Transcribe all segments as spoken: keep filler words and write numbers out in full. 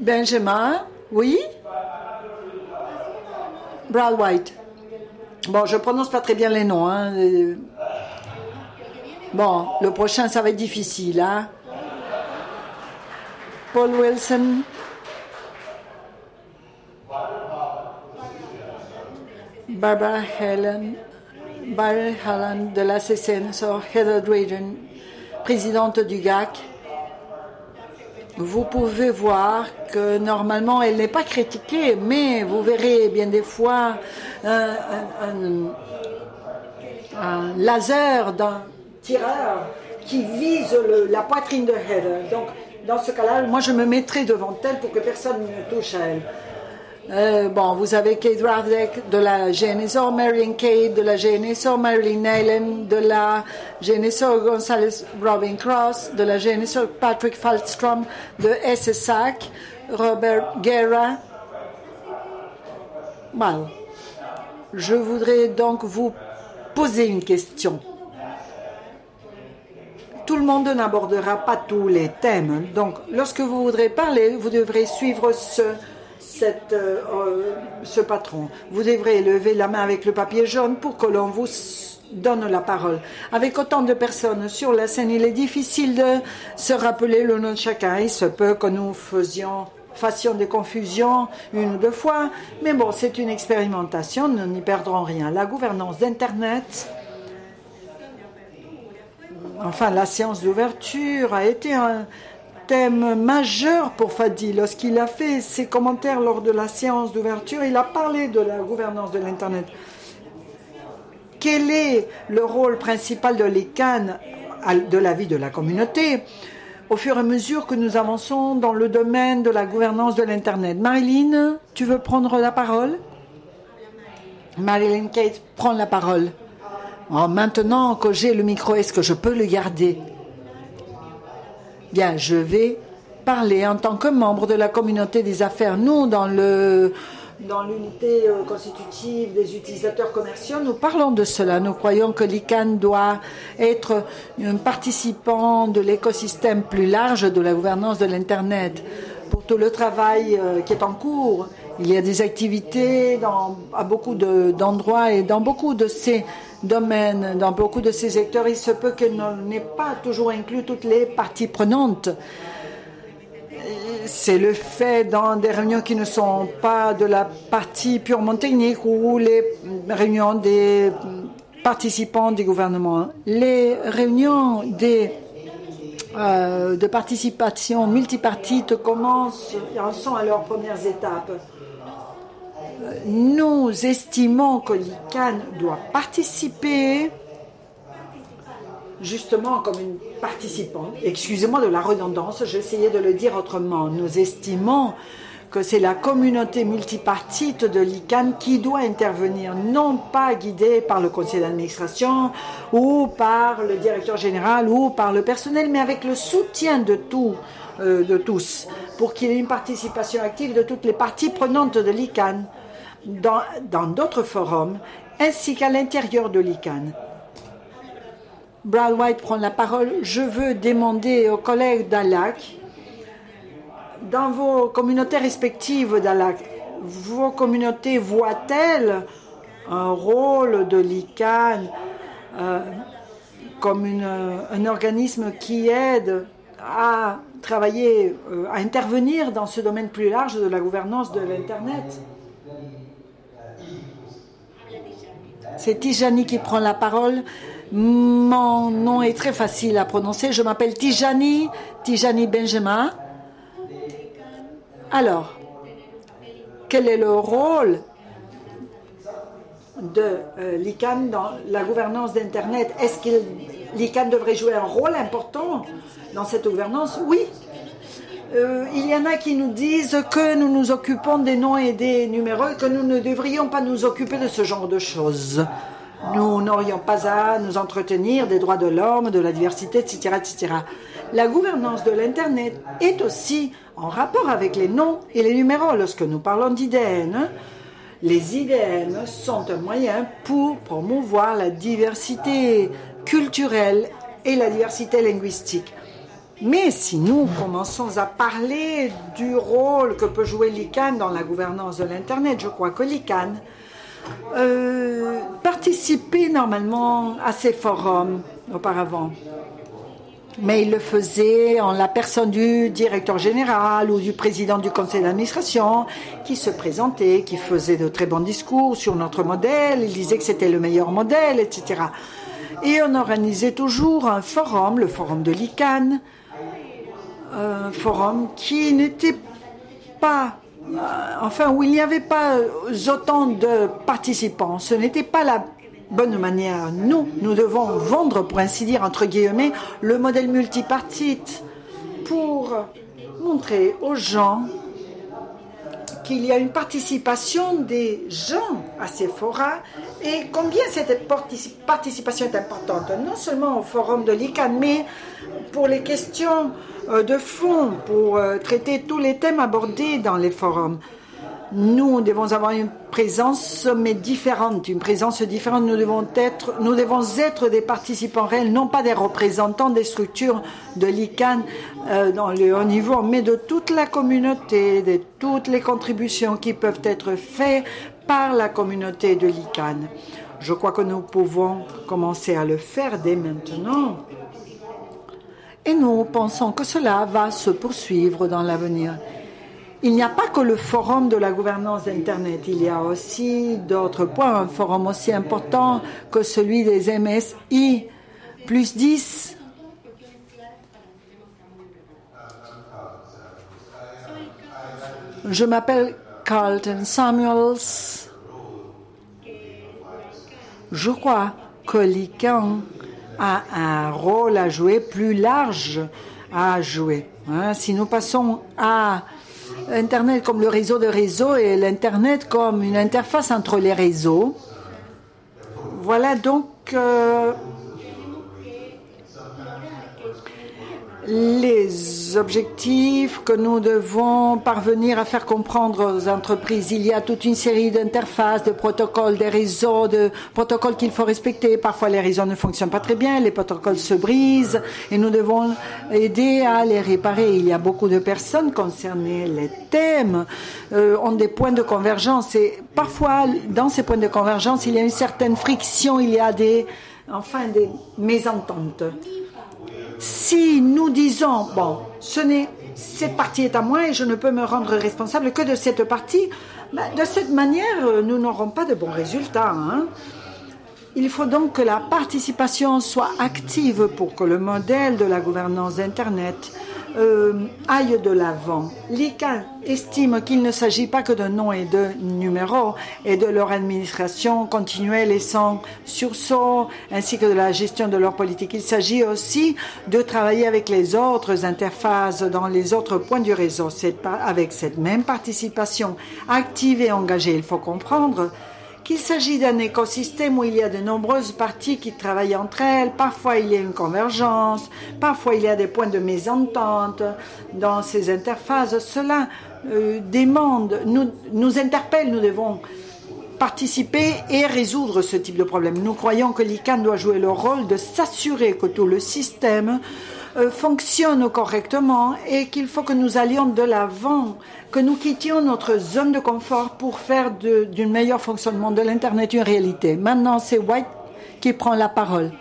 Benjamin, oui? Brad White. Bon, je prononce pas très bien les noms. Hein. Bon, le prochain, ça va être difficile. Hein. Paul Wilson. Barbara Helen. Barbara Helen de la C C N S O. Heather Drayden, présidente du G A C. Vous pouvez voir que normalement elle n'est pas critiquée, mais vous verrez bien des fois un, un, un, un laser d'un tireur qui vise le, la poitrine de Heather. Donc dans ce cas-là, moi je me mettrai devant elle pour que personne ne touche à elle. Euh, bon, vous avez Kate Ravdeck de la G N S O, Marilyn Kate de la G N S O, Marilyn Allen de la G N S O, Gonzalez Robin Cross de la G N S O, Patrick Falstrom de S S A C, Robert Guerra. Well, je voudrais donc vous poser une question. Tout le monde n'abordera pas tous les thèmes, donc lorsque vous voudrez parler, vous devrez suivre ce Cette, euh, ce patron. Vous devrez lever la main avec le papier jaune pour que l'on vous donne la parole. Avec autant de personnes sur la scène, il est difficile de se rappeler le nom de chacun. Il se peut que nous faisions, fassions des confusions une ou deux fois, mais bon, c'est une expérimentation, nous n'y perdrons rien. La gouvernance d'Internet, enfin, la séance d'ouverture a été un thème majeur pour Fadi. Lorsqu'il a fait ses commentaires lors de la séance d'ouverture, il a parlé de la gouvernance de l'Internet. Quel est le rôle principal de l'I C A N de la vie de la communauté au fur et à mesure que nous avançons dans le domaine de la gouvernance de l'Internet? Marilyn, tu veux prendre la parole? Marilyn Kate, prends la parole. Oh, maintenant que j'ai le micro, est-ce que je peux le garder? Bien, je vais parler en tant que membre de la communauté des affaires. Nous, dans le dans l'unité euh, constitutive des utilisateurs commerciaux, nous parlons de cela. Nous croyons que l'I C A N doit être un participant de l'écosystème plus large de la gouvernance de l'Internet. Pour tout le travail euh, qui est en cours, il y a des activités dans, à beaucoup de, d'endroits et dans beaucoup de ces domaines, dans beaucoup de ces secteurs, il se peut qu'elle n'ait pas toujours inclus toutes les parties prenantes. C'est le fait dans des réunions qui ne sont pas de la partie purement technique ou les réunions des participants du gouvernement. Les réunions des, euh, de participation multipartite commencent et en sont à leurs premières étapes. Nous estimons que l'I C A N doit participer justement comme une participante. Excusez-moi de la redondance, j'essayais de le dire autrement. Nous estimons que c'est la communauté multipartite de l'I C A N qui doit intervenir, non pas guidée par le conseil d'administration ou par le directeur général ou par le personnel, mais avec le soutien de, tout, euh, de tous, pour qu'il y ait une participation active de toutes les parties prenantes de l'I C A N. Dans, dans d'autres forums, ainsi qu'à l'intérieur de l'I C A N. Brad White prend la parole. Je veux demander aux collègues d'A L A C, dans vos communautés respectives d'A L A C, vos communautés voient-elles un rôle de l'I C A N euh, comme une, un organisme qui aide à travailler, euh, à intervenir dans ce domaine plus large de la gouvernance de l'Internet? C'est Tijani qui prend la parole. Mon nom est très facile à prononcer. Je m'appelle Tijani, Tijani Benjamin. Alors, quel est le rôle de euh, l'I C A N dans la gouvernance d'Internet? Est-ce que l'I C A N devrait jouer un rôle important dans cette gouvernance? Oui. Euh, il y en a qui nous disent que nous nous occupons des noms et des numéros et que nous ne devrions pas nous occuper de ce genre de choses. Nous n'aurions pas à nous entretenir des droits de l'homme, de la diversité, et cetera, et cetera. La gouvernance de l'Internet est aussi en rapport avec les noms et les numéros. Lorsque nous parlons d'I D N, les I D N sont un moyen pour promouvoir la diversité culturelle et la diversité linguistique. Mais si nous commençons à parler du rôle que peut jouer l'I C A N dans la gouvernance de l'Internet, je crois que l'I C A N euh, participait normalement à ces forums auparavant. Mais il le faisait en la personne du directeur général ou du président du conseil d'administration qui se présentait, qui faisait de très bons discours sur notre modèle, il disait que c'était le meilleur modèle, et cetera. Et on organisait toujours un forum, le forum de l'I C A N, un forum qui n'était pas, euh, enfin où il n'y avait pas autant de participants. Ce n'était pas la bonne manière. Nous, nous devons vendre, pour ainsi dire, entre guillemets, le modèle multipartite pour montrer aux gens qu'il y a une participation des gens à ces forats et combien cette participation est importante, non seulement au forum de l'I C A N, mais pour les questions de fond, pour traiter tous les thèmes abordés dans les forums. Nous devons avoir une présence, mais différente, une présence différente. Nous devons être, nous devons être des participants réels, non pas des représentants des structures de l'I C A N euh, dans le haut niveau, mais de toute la communauté, de toutes les contributions qui peuvent être faites par la communauté de l'I C A N. Je crois que nous pouvons commencer à le faire dès maintenant. Et nous pensons que cela va se poursuivre dans l'avenir. Il n'y a pas que le forum de la gouvernance d'Internet, il y a aussi d'autres points, un forum aussi important que celui des M S I plus dix. Je m'appelle Carlton Samuels. Je crois que l'I C A N a un rôle à jouer, plus large à jouer. Hein, si nous passons à Internet comme le réseau de réseaux et l'Internet comme une interface entre les réseaux. Voilà donc euh, les objectifs que nous devons parvenir à faire comprendre aux entreprises. Il y a toute une série d'interfaces, de protocoles, des réseaux, de protocoles qu'il faut respecter. Parfois, les réseaux ne fonctionnent pas très bien, les protocoles se brisent et nous devons aider à les réparer. Il y a beaucoup de personnes concernées. Les thèmes euh, ont des points de convergence et parfois, dans ces points de convergence, il y a une certaine friction, il y a des, enfin, des mésententes. Si nous disons, bon, ce n'est, cette partie est à moi et je ne peux me rendre responsable que de cette partie, ben, de cette manière, nous n'aurons pas de bons résultats. Hein. Il faut donc que la participation soit active pour que le modèle de la gouvernance d'Internet euh, aille de l'avant. L'I C A N estime qu'il ne s'agit pas que de noms et de numéros et de leur administration continuelle et sans sursaut, ainsi que de la gestion de leur politique. Il s'agit aussi de travailler avec les autres interfaces dans les autres points du réseau. C'est avec cette même participation active et engagée, il faut comprendre qu'il s'agit d'un écosystème où il y a de nombreuses parties qui travaillent entre elles. Parfois, il y a une convergence. Parfois, il y a des points de mésentente dans ces interfaces. Cela euh, demande, nous, nous interpelle, nous devons participer et résoudre ce type de problème. Nous croyons que l'I C A N doit jouer le rôle de s'assurer que tout le système euh, fonctionne correctement et qu'il faut que nous allions de l'avant, que nous quittions notre zone de confort pour faire de, d'un meilleur fonctionnement de l'Internet une réalité. Maintenant, c'est White qui prend la parole.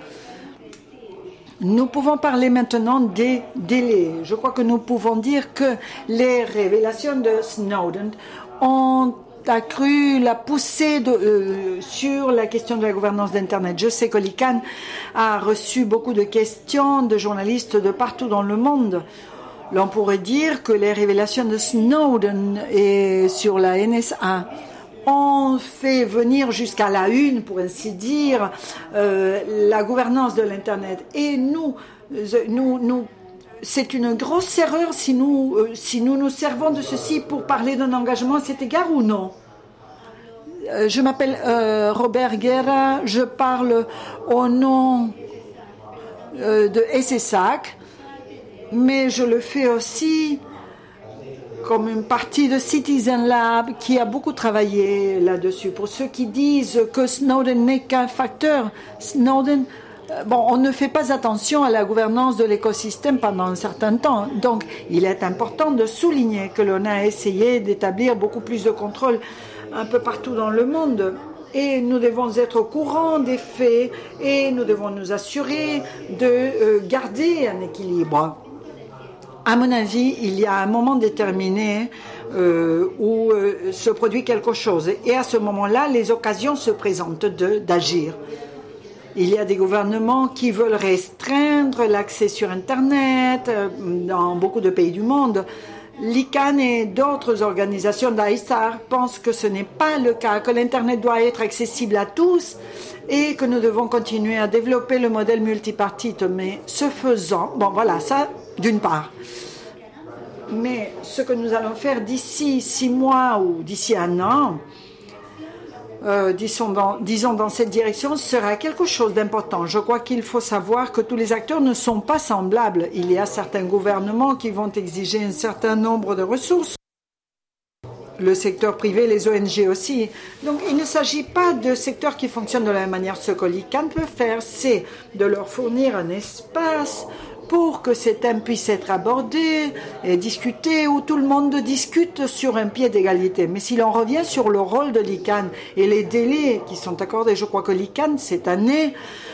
Nous pouvons parler maintenant des délais. Je crois que nous pouvons dire que les révélations de Snowden ont accru la poussée de, euh, sur la question de la gouvernance d'Internet. Je sais que l'I C A N a reçu beaucoup de questions de journalistes de partout dans le monde. L'on pourrait dire que les révélations de Snowden et sur la N S A ont fait venir jusqu'à la une, pour ainsi dire, euh, la gouvernance de l'Internet. Et nous, nous, nous c'est une grosse erreur si nous, euh, si nous nous servons de ceci pour parler d'un engagement à cet égard ou non. Euh, je m'appelle euh, Robert Guerra, je parle au nom euh, de S S A C, mais je le fais aussi comme une partie de Citizen Lab qui a beaucoup travaillé là-dessus. Pour ceux qui disent que Snowden n'est qu'un facteur, Snowden Bon, on ne fait pas attention à la gouvernance de l'écosystème pendant un certain temps. Donc, il est important de souligner que l'on a essayé d'établir beaucoup plus de contrôle un peu partout dans le monde. Et nous devons être au courant des faits et nous devons nous assurer de euh, garder un équilibre. À mon avis, il y a un moment déterminé euh, où euh, se produit quelque chose. Et à ce moment-là, les occasions se présentent de, d'agir. Il y a des gouvernements qui veulent restreindre l'accès sur Internet euh, dans beaucoup de pays du monde. L'I C A N et d'autres organisations d'I S A R pensent que ce n'est pas le cas, que l'Internet doit être accessible à tous et que nous devons continuer à développer le modèle multipartite. Mais ce faisant, bon voilà, ça d'une part. Mais ce que nous allons faire d'ici six mois ou d'ici un an, Euh, disons, dans, disons dans cette direction, sera quelque chose d'important. Je crois qu'il faut savoir que tous les acteurs ne sont pas semblables. Il y a certains gouvernements qui vont exiger un certain nombre de ressources. Le secteur privé, les O N G aussi. Donc il ne s'agit pas de secteurs qui fonctionnent de la même manière. Ce que l'I C A N peut faire, c'est de leur fournir un espace pour que ces thèmes puissent être abordés et discutés, où tout le monde discute sur un pied d'égalité. Mais si l'on revient sur le rôle de l'I C A N et les délais qui sont accordés, je crois que l'I C A N, cette année,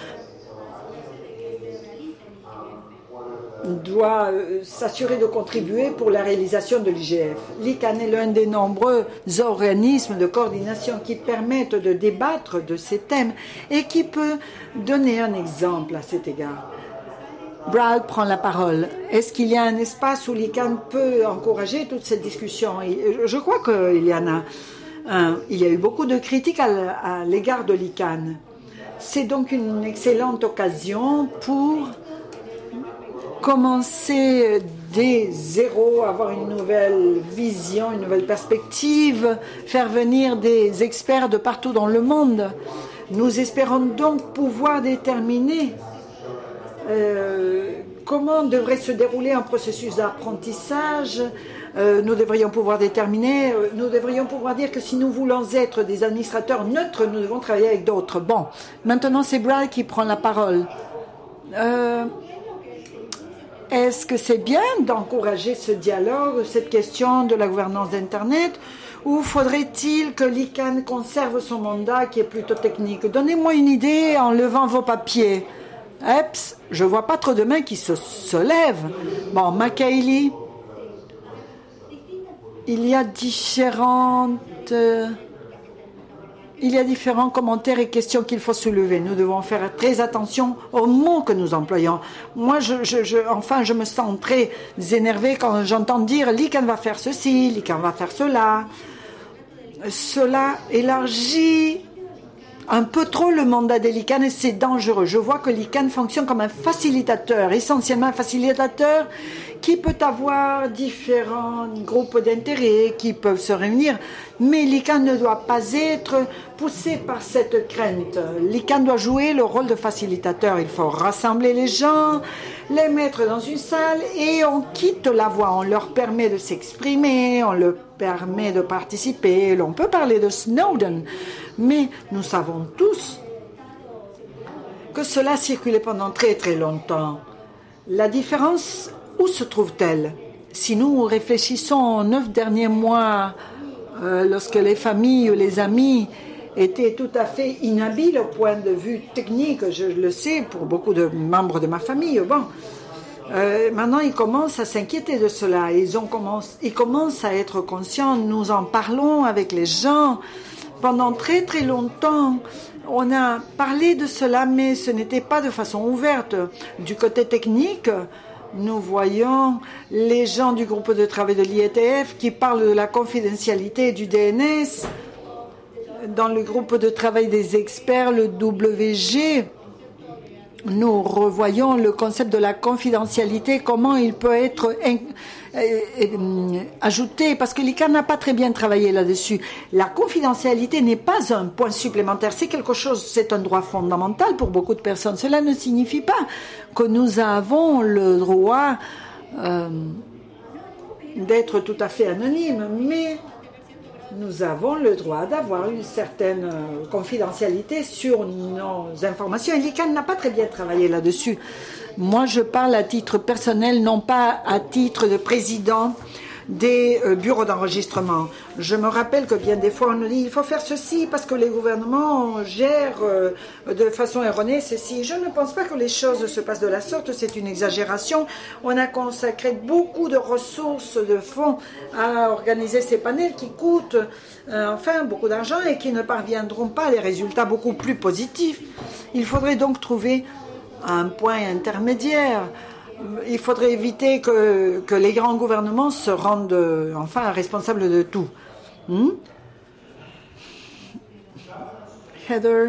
doit s'assurer de contribuer pour la réalisation de l'I G F. L'I C A N est l'un des nombreux organismes de coordination qui permettent de débattre de ces thèmes et qui peut donner un exemple à cet égard. Brad prend la parole. Est-ce qu'il y a un espace où l'I C A N peut encourager toute cette discussion? Je crois qu'il y en a un. Il y a eu beaucoup de critiques à l'égard de l'I C A N. C'est donc une excellente occasion pour commencer dès zéro, avoir une nouvelle vision, une nouvelle perspective, faire venir des experts de partout dans le monde. Nous espérons donc pouvoir déterminer Euh, comment devrait se dérouler un processus d'apprentissage. euh, Nous devrions pouvoir déterminer, euh, nous devrions pouvoir dire que si nous voulons être des administrateurs neutres, nous devons travailler avec d'autres. Bon, maintenant c'est Brad qui prend la parole. Euh, Est-ce que c'est bien d'encourager ce dialogue, cette question de la gouvernance d'Internet, ou faudrait-il que l'I C A N conserve son mandat qui est plutôt technique? Donnez-moi une idée en levant vos papiers. Eps, je ne vois pas trop de mains qui se, se lèvent. Bon, Macaili, il y a différentes, euh, il y a différents commentaires et questions qu'il faut soulever. Nous devons faire très attention aux mots que nous employons. Moi, je, je, je, enfin, je me sens très énervée quand j'entends dire l'I C A N va faire ceci, l'I C A N va faire cela. Cela élargit un peu trop le mandat de l'I C A N et c'est dangereux. Je vois que l'I C A N fonctionne comme un facilitateur, essentiellement un facilitateur qui peut avoir différents groupes d'intérêt qui peuvent se réunir, mais l'I C A N ne doit pas être poussé par cette crainte. L'I C A N doit jouer le rôle de facilitateur. Il faut rassembler les gens, les mettre dans une salle et on quitte la voix. On leur permet de s'exprimer, on leur permet de participer. On peut parler de Snowden, mais nous savons tous que cela a circulé pendant très très longtemps. La différence, où se trouve-t-elle? Si nous réfléchissons aux neuf derniers mois, euh, lorsque les familles ou les amis étaient tout à fait inhabiles au point de vue technique, je le sais pour beaucoup de membres de ma famille, bon, euh, maintenant ils commencent à s'inquiéter de cela, ils, ont commencé, ils commencent à être conscients, nous en parlons avec les gens. Pendant très très longtemps, on a parlé de cela, mais ce n'était pas de façon ouverte. Du côté technique, nous voyons les gens du groupe de travail de l'I E T F qui parlent de la confidentialité du D N S. Dans le groupe de travail des experts, le W G, nous revoyons le concept de la confidentialité, comment il peut être in, euh, euh, ajouté, parce que l'I C A N n'a pas très bien travaillé là-dessus. La confidentialité n'est pas un point supplémentaire, c'est quelque chose, c'est un droit fondamental pour beaucoup de personnes. Cela ne signifie pas que nous avons le droit euh, d'être tout à fait anonyme, mais nous avons le droit d'avoir une certaine confidentialité sur nos informations. Et l'I C A N n'a pas très bien travaillé là-dessus. Moi, je parle à titre personnel, non pas à titre de président des euh, bureaux d'enregistrement. Je me rappelle que bien des fois on nous dit il faut faire ceci parce que les gouvernements gèrent euh, de façon erronée ceci. Je ne pense pas que les choses se passent de la sorte, c'est une exagération. On a consacré beaucoup de ressources, de fonds à organiser ces panels qui coûtent euh, enfin beaucoup d'argent et qui ne parviendront pas à des résultats beaucoup plus positifs. Il faudrait donc trouver un point intermédiaire. Il faudrait éviter que, que les grands gouvernements se rendent euh, enfin responsables de tout. Hmm? Heather,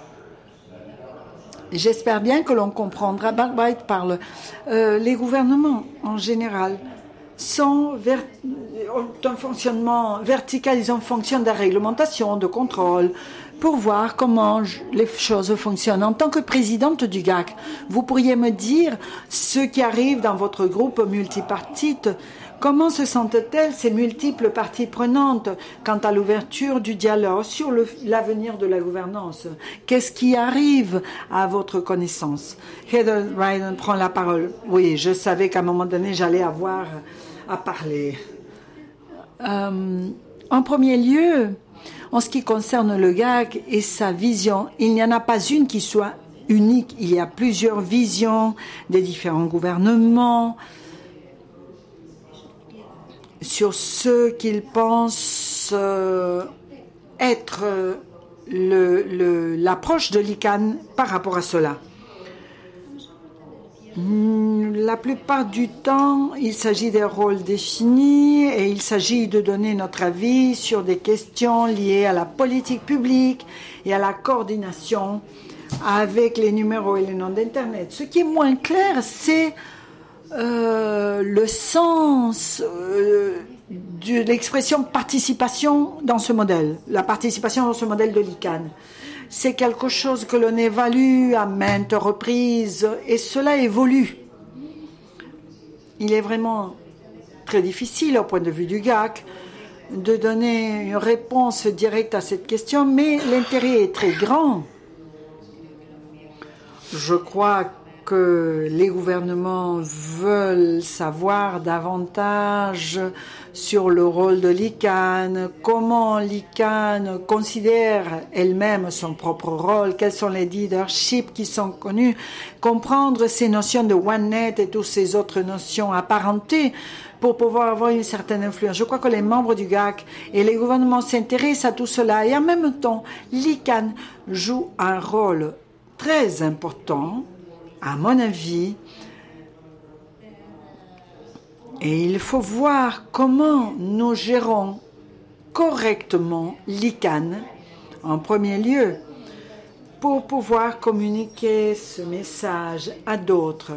j'espère bien que l'on comprendra. Barbara parle. Euh, les gouvernements, en général, sont ver- ont un fonctionnement vertical. Ils ont fonction de réglementation, de contrôle, pour voir comment les choses fonctionnent. En tant que présidente du G A C, vous pourriez me dire ce qui arrive dans votre groupe multipartite. Comment se sentent-elles ces multiples parties prenantes quant à l'ouverture du dialogue sur le, l'avenir de la gouvernance? Qu'est-ce qui arrive à votre connaissance? Heather Ryan prend la parole. Oui, je savais qu'à un moment donné, j'allais avoir à parler. Euh, en premier lieu, en ce qui concerne le G A C et sa vision, il n'y en a pas une qui soit unique. Il y a plusieurs visions des différents gouvernements sur ce qu'ils pensent euh, être le, le, l'approche de l'I C A N par rapport à cela. La plupart du temps, il s'agit des rôles définis et il s'agit de donner notre avis sur des questions liées à la politique publique et à la coordination avec les numéros et les noms d'Internet. Ce qui est moins clair, c'est euh, le sens euh, de l'expression participation dans ce modèle, la participation dans ce modèle de l'I C A N. C'est quelque chose que l'on évalue à maintes reprises et cela évolue. Il est vraiment très difficile au point de vue du G A C de donner une réponse directe à cette question, mais l'intérêt est très grand. Je crois que les gouvernements veulent savoir davantage sur le rôle de l'I C A N, comment l'I C A N considère elle-même son propre rôle, quels sont les leaderships qui sont connus, comprendre ces notions de OneNet et toutes ces autres notions apparentées pour pouvoir avoir une certaine influence. Je crois que les membres du G A C et les gouvernements s'intéressent à tout cela et en même temps, l'I C A N joue un rôle très important, à mon avis, et il faut voir comment nous gérons correctement l'I C A N en premier lieu pour pouvoir communiquer ce message à d'autres.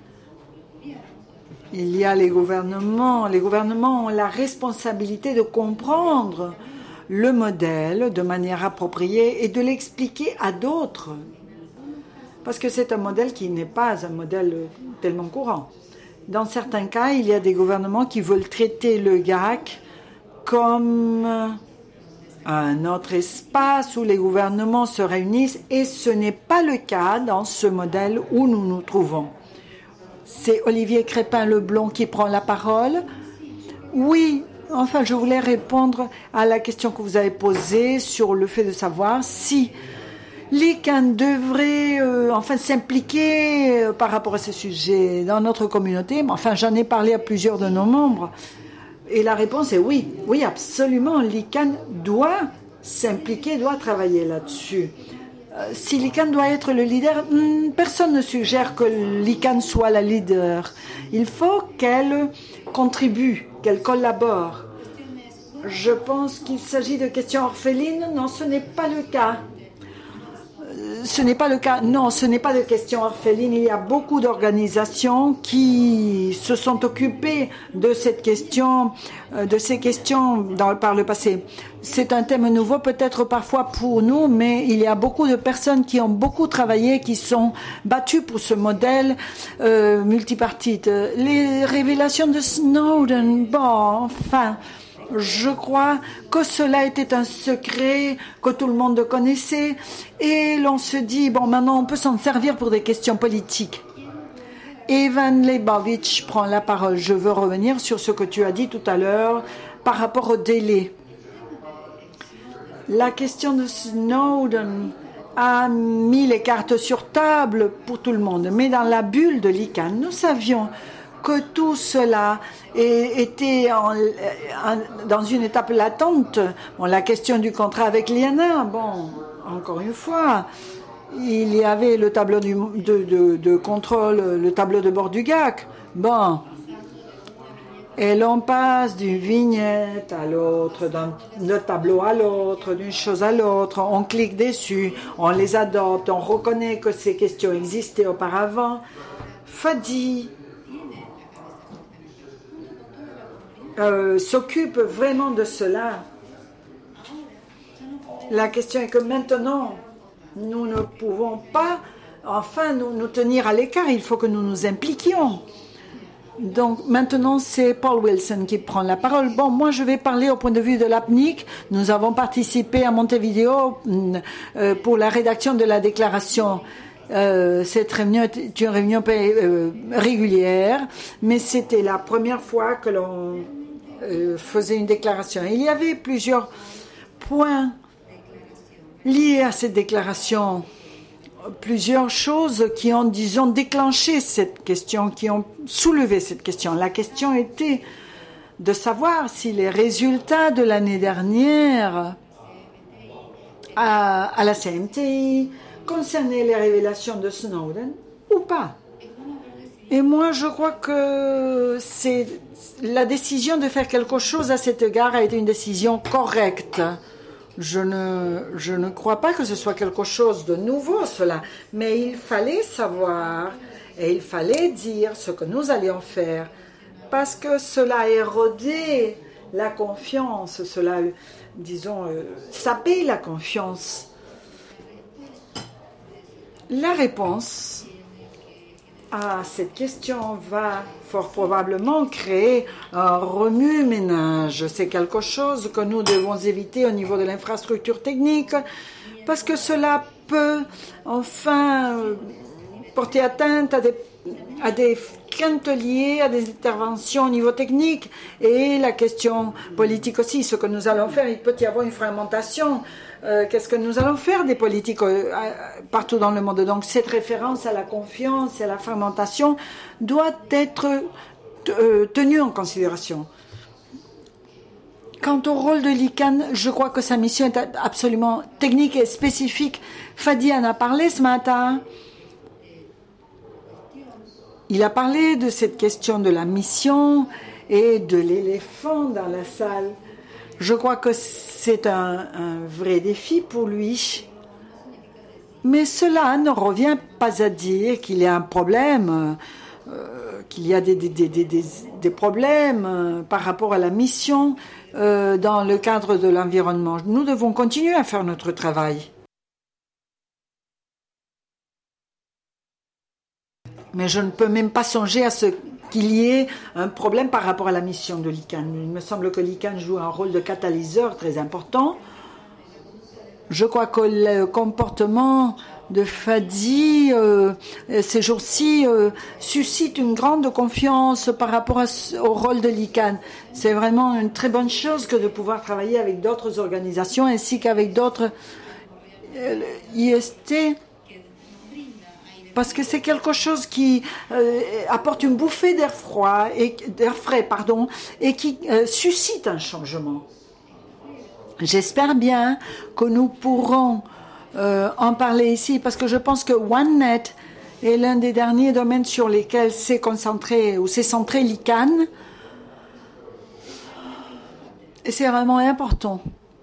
Il y a les gouvernements. Les gouvernements ont la responsabilité de comprendre le modèle de manière appropriée et de l'expliquer à d'autres. Parce que c'est un modèle qui n'est pas un modèle tellement courant. Dans certains cas, il y a des gouvernements qui veulent traiter le G A C comme un autre espace où les gouvernements se réunissent et ce n'est pas le cas dans ce modèle où nous nous trouvons. C'est Olivier Crépin-Leblond qui prend la parole. Oui, enfin, je voulais répondre à la question que vous avez posée sur le fait de savoir si l'I C A N devrait euh, enfin s'impliquer euh, par rapport à ce sujet dans notre communauté. Enfin, j'en ai parlé à plusieurs de nos membres. Et la réponse est oui. Oui, absolument. L'I C A N doit s'impliquer, doit travailler là-dessus. Euh, si l'I C A N doit être le leader, personne ne suggère que l'I C A N soit la leader. Il faut qu'elle contribue, qu'elle collabore. Je pense qu'il s'agit de questions orphelines. Non, ce n'est pas le cas. Ce n'est pas le cas. Non, ce n'est pas de questions orphelines. Il y a beaucoup d'organisations qui se sont occupées de cette question, de ces questions dans, par le passé. C'est un thème nouveau, peut-être parfois pour nous, mais il y a beaucoup de personnes qui ont beaucoup travaillé, qui sont battues pour ce modèle euh, multipartite. Les révélations de Snowden, bon, enfin, Je crois que cela était un secret que tout le monde connaissait et l'on se dit, bon, maintenant on peut s'en servir pour des questions politiques. Ivan Leibovitch prend la parole. Je veux revenir sur ce que tu as dit tout à l'heure par rapport au délai. La question de Snowden a mis les cartes sur table pour tout le monde, mais dans la bulle de l'I C A N, nous savions que tout cela était en, en, dans une étape latente. Bon, la question du contrat avec l'I N A, bon, encore une fois, il y avait le tableau du, de, de, de contrôle, le tableau de bord du G A C. Bon, et l'on passe d'une vignette à l'autre, d'un tableau à l'autre, d'une chose à l'autre, on clique dessus, on les adopte, on reconnaît que ces questions existaient auparavant. Fadi euh, s'occupe vraiment de cela. La question est que maintenant, nous ne pouvons pas, enfin, nous, nous tenir à l'écart, il faut que nous nous impliquions. Donc maintenant, c'est Paul Wilson qui prend la parole. Bon, moi, je vais parler au point de vue de l'A P N I C. Nous avons participé à Montevideo euh, pour la rédaction de la déclaration. Euh, cette réunion est une réunion euh, régulière, mais c'était la première fois que l'on euh, faisait une déclaration. Il y avait plusieurs points liés à cette déclaration. Plusieurs choses qui ont, disons, déclenché cette question, qui ont soulevé cette question. La question était de savoir si les résultats de l'année dernière à, à la C M T I concernaient les révélations de Snowden ou pas. Et moi, je crois que c'est la décision de faire quelque chose à cet égard a été une décision correcte. Je ne, je ne crois pas que ce soit quelque chose de nouveau, cela. Mais il fallait savoir et il fallait dire ce que nous allions faire. Parce que cela a érodé la confiance, cela, disons, euh, sapé la confiance. La réponse à cette question va fort probablement créer un remue-ménage. C'est quelque chose que nous devons éviter au niveau de l'infrastructure technique parce que cela peut enfin porter atteinte à des, à des craintes liées à des interventions au niveau technique et la question politique aussi. Ce que nous allons faire, il peut y avoir une fragmentation. Euh, qu'est-ce que nous allons faire des politiques euh, partout dans le monde? Donc cette référence à la confiance et à la fragmentation doit être euh, tenue en considération. Quant au rôle de l'I C A N, je crois que sa mission est absolument technique et spécifique. Fadi en a parlé ce matin. Il a parlé de cette question de la mission et de l'éléphant dans la salle. Je crois que c'est un, un vrai défi pour lui. Mais cela ne revient pas à dire qu'il y a un problème, euh, qu'il y a des, des, des, des, des problèmes euh, par rapport à la mission euh, dans le cadre de l'environnement. Nous devons continuer à faire notre travail. Mais je ne peux même pas songer à ce qu'il y ait un problème par rapport à la mission de l'I C A N. Il me semble que l'I C A N joue un rôle de catalyseur très important. Je crois que le comportement de Fadi euh, ces jours-ci euh, suscite une grande confiance par rapport à, au rôle de l'I C A N. C'est vraiment une très bonne chose que de pouvoir travailler avec d'autres organisations ainsi qu'avec d'autres euh, I S T. Parce que c'est quelque chose qui euh, apporte une bouffée d'air froid et d'air frais, pardon, et qui euh, suscite un changement. J'espère bien que nous pourrons euh, en parler ici, parce que je pense que OneNet est l'un des derniers domaines sur lesquels s'est concentré ou s'est centré l'I C A N, et c'est vraiment important.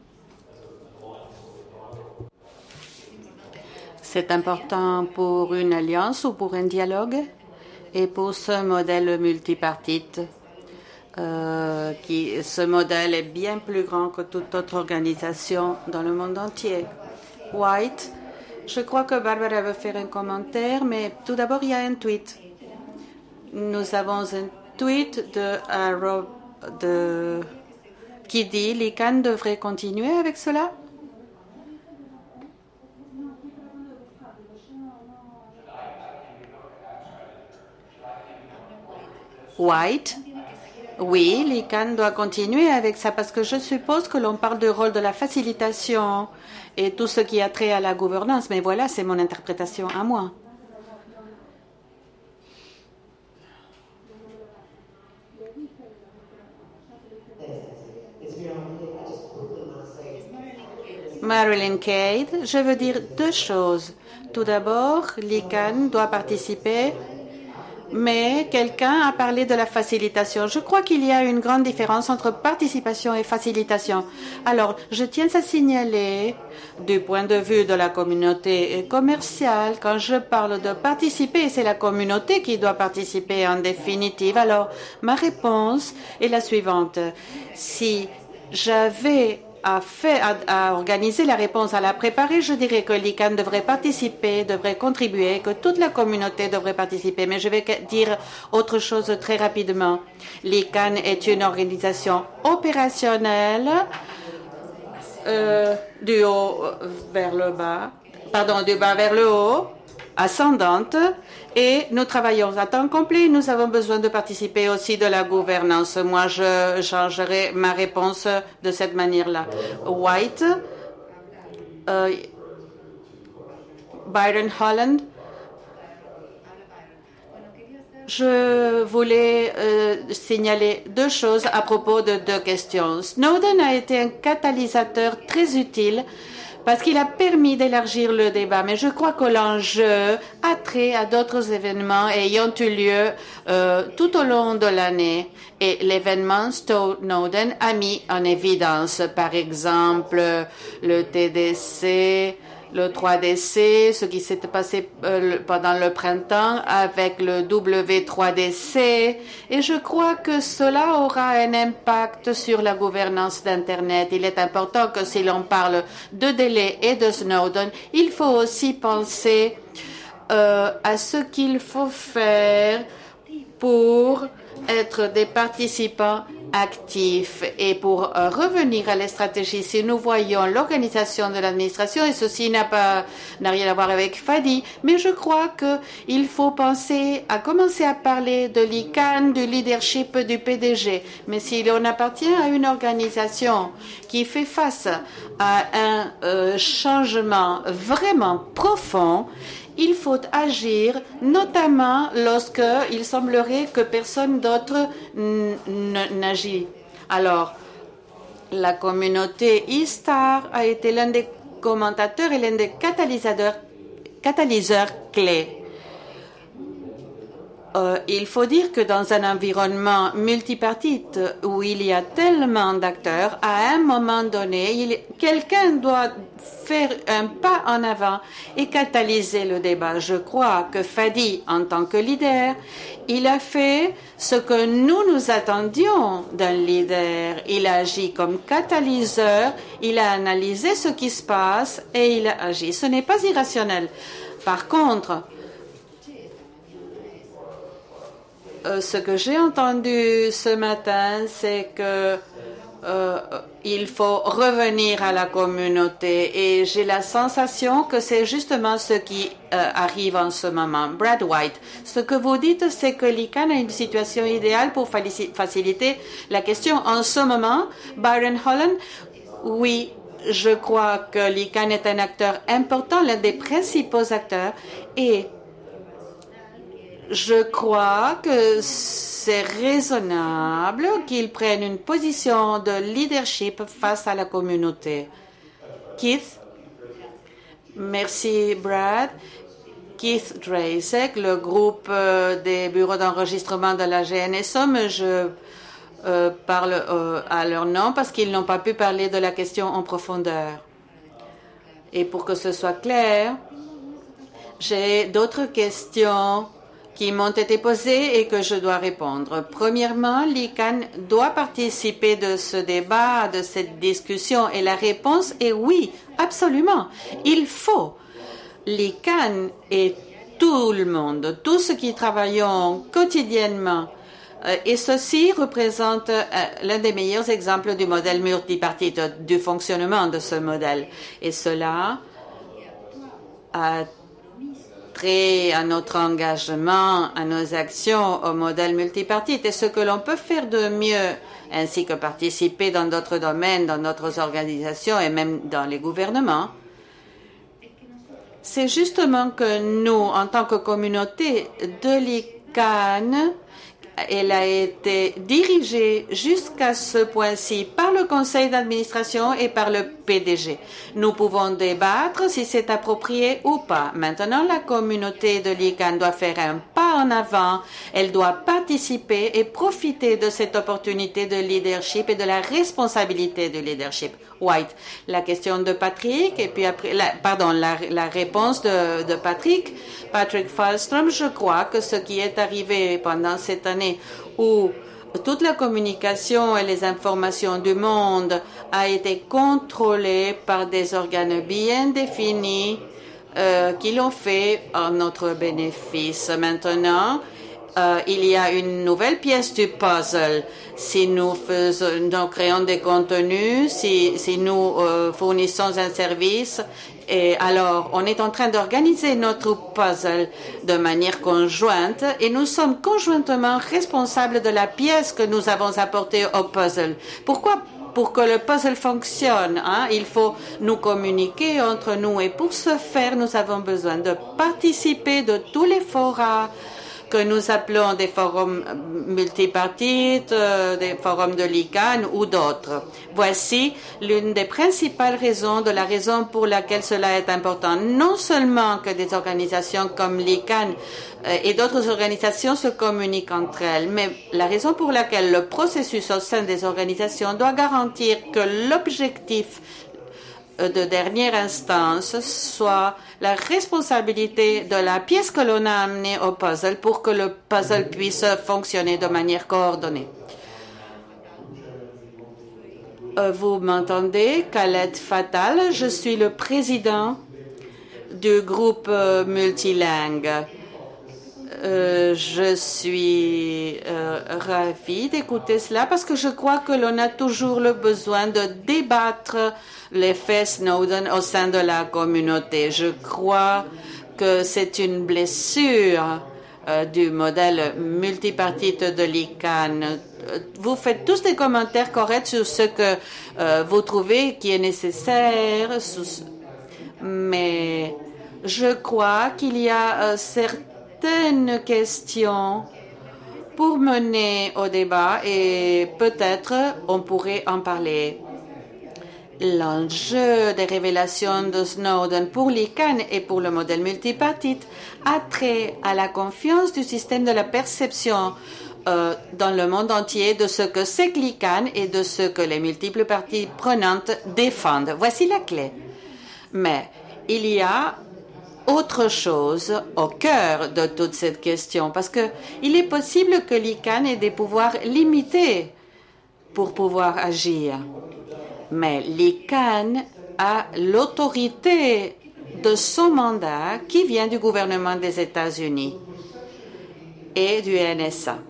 C'est important pour une alliance ou pour un dialogue et pour ce modèle multipartite. Euh, qui, ce modèle est bien plus grand que toute autre organisation dans le monde entier. White, je crois que Barbara veut faire un commentaire, mais tout d'abord, il y a un tweet. Nous avons un tweet de, uh, de qui dit l'I C A N devrait continuer avec cela? White. Oui, l'I C A N doit continuer avec ça parce que je suppose que l'on parle du rôle de la facilitation et tout ce qui a trait à la gouvernance. Mais voilà, c'est mon interprétation à moi. Marilyn Cade, je veux dire deux choses. Tout d'abord, l'I C A N doit participer, mais quelqu'un a parlé de la facilitation. Je crois qu'il y a une grande différence entre participation et facilitation. Alors, je tiens à signaler, du point de vue de la communauté commerciale, quand je parle de participer, c'est la communauté qui doit participer en définitive. Alors, ma réponse est la suivante. Si j'avais à, fait, à, à organiser la réponse, à la préparer, je dirais que l'I C A N devrait participer, devrait contribuer, que toute la communauté devrait participer. Mais je vais dire autre chose très rapidement. L'I C A N est une organisation opérationnelle euh, du haut vers le bas, pardon, du bas vers le haut, ascendante, et nous travaillons à temps complet. Nous avons besoin de participer aussi de la gouvernance. Moi, je changerai ma réponse de cette manière-là. White, euh, Byron Holland, je voulais euh, signaler deux choses à propos de deux questions. Snowden a été un catalyseur très utile parce qu'il a permis d'élargir le débat. Mais je crois que l'enjeu a trait à d'autres événements ayant eu lieu euh, tout au long de l'année. Et l'événement Snowden a mis en évidence, par exemple, le T D C, le trois D C, ce qui s'était passé euh, pendant le printemps avec le W trois D C. Et je crois que cela aura un impact sur la gouvernance d'Internet. Il est important que si l'on parle de délai et de Snowden, il faut aussi penser euh, à ce qu'il faut faire pour être des participants actifs. Et pour euh, revenir à la stratégie, si nous voyons l'organisation de l'administration, et ceci n'a pas n'a rien à voir avec Fadi, mais je crois qu'il faut penser à commencer à parler de l'I C A N, du leadership du P D G. Mais si l'on appartient à une organisation qui fait face à un euh, changement vraiment profond, il faut agir, notamment lorsqu'il semblerait que personne d'autre n'agit. Alors, la communauté e-Star a été l'un des commentateurs et l'un des catalyseurs, catalyseurs clés. Euh, il faut dire que dans un environnement multipartite où il y a tellement d'acteurs, à un moment donné, quelqu'un doit faire un pas en avant et catalyser le débat. Je crois que Fadi, en tant que leader, il a fait ce que nous nous attendions d'un leader. Il a agi comme catalyseur, il a analysé ce qui se passe et il a agi. Ce n'est pas irrationnel. Par contre, Euh, ce que j'ai entendu ce matin, c'est que euh, il faut revenir à la communauté et j'ai la sensation que c'est justement ce qui euh, arrive en ce moment. Brad White, ce que vous dites, c'est que l'I C A N a une situation idéale pour faciliter la question en ce moment. Byron Holland, oui. Je crois que l'I C A N est un acteur important, l'un des principaux acteurs, et je crois que c'est raisonnable qu'ils prennent une position de leadership face à la communauté. Keith? Merci, Brad. Keith Drasek, le groupe euh, des bureaux d'enregistrement de la G N S O M. Je euh, parle euh, à leur nom parce qu'ils n'ont pas pu parler de la question en profondeur. Et pour que ce soit clair, j'ai d'autres questions qui m'ont été posées et que je dois répondre. Premièrement, l'I C A N doit participer de ce débat, de cette discussion, et la réponse est oui, absolument. Il faut. L'I C A N et tout le monde, tous ceux qui travaillent quotidiennement Et ceci représente l'un des meilleurs exemples du modèle multipartite, du fonctionnement de ce modèle. Et cela a trait à notre engagement, à nos actions au modèle multipartite. Et ce que l'on peut faire de mieux, ainsi que participer dans d'autres domaines, dans d'autres organisations et même dans les gouvernements, c'est justement que nous, en tant que communauté de l'I C A N, elle a été dirigée jusqu'à ce point-ci par le conseil d'administration et par le P D G. Nous pouvons débattre si c'est approprié ou pas. Maintenant, la communauté de l'I C A N doit faire un pas en avant. Elle doit participer et profiter de cette opportunité de leadership et de la responsabilité du leadership. White, la question de Patrick et puis après, la, pardon, la, la réponse de, de Patrick, Patrick Falstrom. Je crois que ce qui est arrivé pendant cette année où toute la communication et les informations du monde a été contrôlée par des organes bien définis euh, qui l'ont fait en notre bénéfice. Maintenant, Euh, il y a une nouvelle pièce du puzzle. Si nous faisons, nous créons des contenus, si, si nous euh, fournissons un service, et alors on est en train d'organiser notre puzzle de manière conjointe et nous sommes conjointement responsables de la pièce que nous avons apportée au puzzle. Pourquoi? Pour que le puzzle fonctionne, hein, il faut nous communiquer entre nous et pour ce faire, nous avons besoin de participer de tous les forats que nous appelons des forums multipartites, euh, des forums de l'I C A N ou d'autres. Voici l'une des principales raisons de la raison pour laquelle cela est important. Non seulement que des organisations comme l'I C A N euh, et d'autres organisations se communiquent entre elles, mais la raison pour laquelle le processus au sein des organisations doit garantir que l'objectif de dernière instance soit la responsabilité de la pièce que l'on a amenée au puzzle pour que le puzzle puisse fonctionner de manière coordonnée. Euh, vous m'entendez? Khaled Fatal, je suis le président du groupe euh, multilingue. Euh, je suis euh, ravie d'écouter cela parce que je crois que l'on a toujours le besoin de débattre l'effet Snowden au sein de la communauté. Je crois que c'est une blessure euh, du modèle multipartite de l'I C A N. Vous faites tous des commentaires corrects sur ce que euh, vous trouvez qui est nécessaire, mais je crois qu'il y a euh, certaines questions pour mener au débat et peut-être on pourrait en parler. L'enjeu des révélations de Snowden pour l'I C A N et pour le modèle multipartite a trait à la confiance du système de la perception euh, dans le monde entier de ce que c'est que l'I C A N et de ce que les multiples parties prenantes défendent. Voici la clé. Mais il y a autre chose au cœur de toute cette question, parce que il est possible que l'I C A N ait des pouvoirs limités pour pouvoir agir. Mais l'I C A N a l'autorité de son mandat qui vient du gouvernement des États-Unis et du N S A.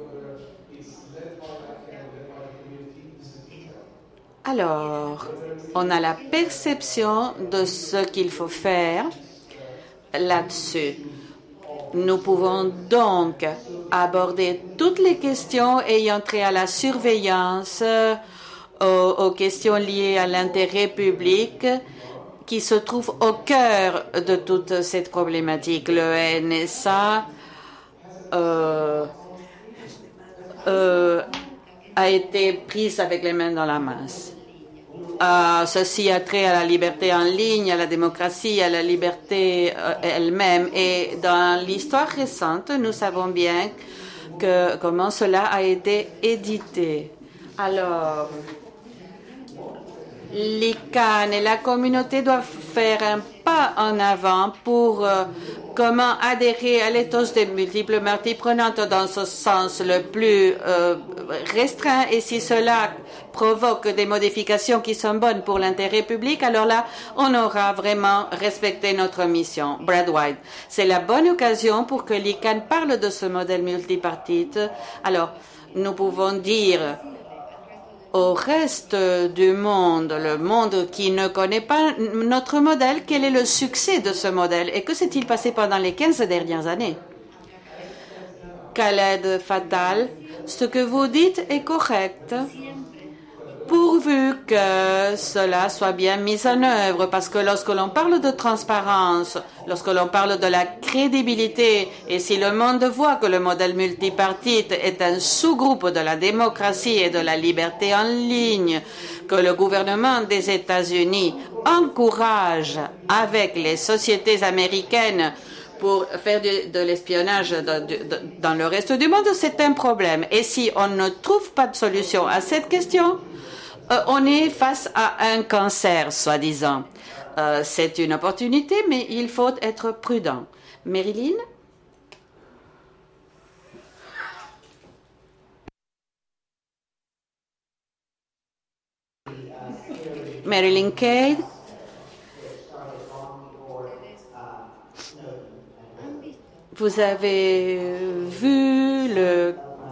Alors, on a la perception de ce qu'il faut faire là-dessus. Nous pouvons donc aborder toutes les questions ayant trait à la surveillance, Aux, aux questions liées à l'intérêt public qui se trouvent au cœur de toute cette problématique. Le N S A euh, euh, a été prise avec les mains dans la masse. Euh, ceci a trait à la liberté en ligne, à la démocratie, à la liberté euh, elle-même. Et dans l'histoire récente, nous savons bien que comment cela a été édité. Alors, l'I C A N et la communauté doivent faire un pas en avant pour euh, comment adhérer à l'éthos des multiples parties prenantes dans ce sens le plus euh, restreint, et si cela provoque des modifications qui sont bonnes pour l'intérêt public, alors là, on aura vraiment respecté notre mission. Brad White, c'est la bonne occasion pour que l'I C A N parle de ce modèle multipartite. Alors, nous pouvons dire au reste du monde, le monde qui ne connaît pas notre modèle, quel est le succès de ce modèle et que s'est-il passé pendant les quinze dernières années? Khaled Fatal, ce que vous dites est correct, pourvu que cela soit bien mis en œuvre, parce que lorsque l'on parle de transparence, lorsque l'on parle de la crédibilité, et si le monde voit que le modèle multipartite est un sous-groupe de la démocratie et de la liberté en ligne, que le gouvernement des États-Unis encourage avec les sociétés américaines pour faire de, de l'espionnage de, de, de, dans le reste du monde, c'est un problème. Et si on ne trouve pas de solution à cette question, euh, on est face à un cancer, soi-disant. Euh, c'est une opportunité, mais il faut être prudent. Marilyn? Marilyn Cade? Vous avez vu le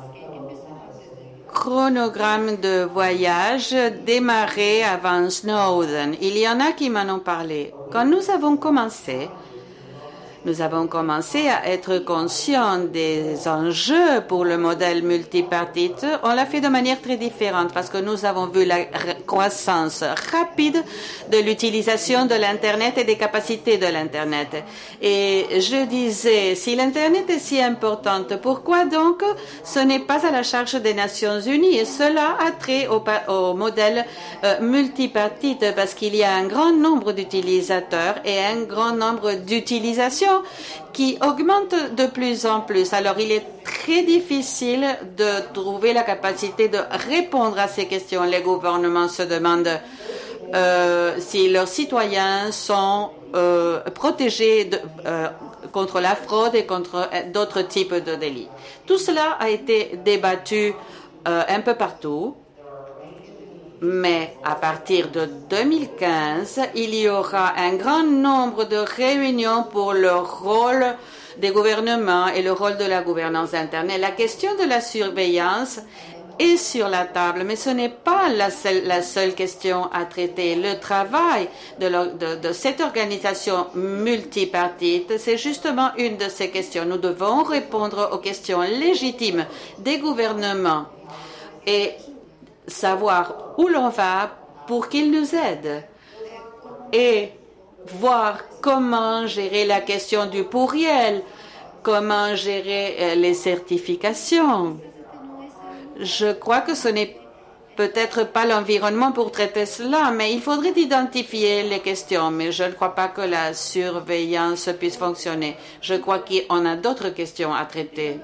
chronogramme de voyage démarré avant Snowden. Il y en a qui m'en ont parlé. Quand nous avons commencé, nous avons commencé à être conscients des enjeux pour le modèle multipartite. On l'a fait de manière très différente parce que nous avons vu la croissance rapide de l'utilisation de l'Internet et des capacités de l'Internet. Et je disais, si l'Internet est si importante, pourquoi donc ce n'est pas à la charge des Nations Unies? Et cela a trait au, au modèle euh, multipartite parce qu'il y a un grand nombre d'utilisateurs et un grand nombre d'utilisations qui augmente de plus en plus. Alors, il est très difficile de trouver la capacité de répondre à ces questions. Les gouvernements se demandent euh, si leurs citoyens sont euh, protégés de, euh, contre la fraude et contre d'autres types de délits. Tout cela a été débattu euh, un peu partout. Mais à partir de deux mille quinze, il y aura un grand nombre de réunions pour le rôle des gouvernements et le rôle de la gouvernance interne. Et la question de la surveillance est sur la table, mais ce n'est pas la seule, la seule question à traiter. Le travail de, le, de, de cette organisation multipartite, c'est justement une de ces questions. Nous devons répondre aux questions légitimes des gouvernements et savoir où l'on va pour qu'ils nous aident et voir comment gérer la question du pourriel, comment gérer les certifications. Je crois que ce n'est peut-être pas l'environnement pour traiter cela, mais il faudrait identifier les questions. Mais je ne crois pas que la surveillance puisse fonctionner. Je crois qu'on a d'autres questions à traiter.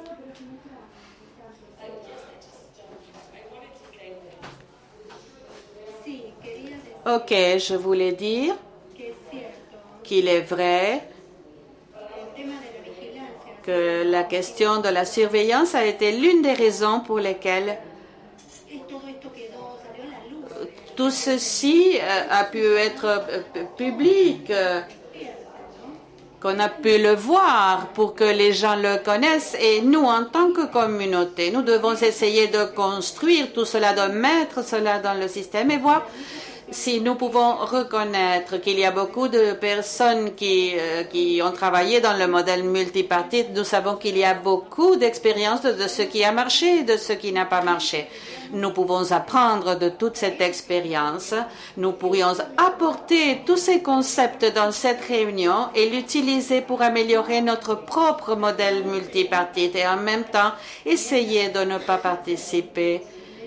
Ok, je voulais dire qu'il est vrai que la question de la surveillance a été l'une des raisons pour lesquelles tout ceci a pu être public, qu'on a pu le voir pour que les gens le connaissent. Et nous, en tant que communauté, nous devons essayer de construire tout cela, de mettre cela dans le système et voir si nous pouvons reconnaître qu'il y a beaucoup de personnes qui, euh, qui ont travaillé dans le modèle multipartite. Nous savons qu'il y a beaucoup d'expériences de, de ce qui a marché et de ce qui n'a pas marché. Nous pouvons apprendre de toute cette expérience. Nous pourrions apporter tous ces concepts dans cette réunion et l'utiliser pour améliorer notre propre modèle multipartite et en même temps essayer de ne pas participer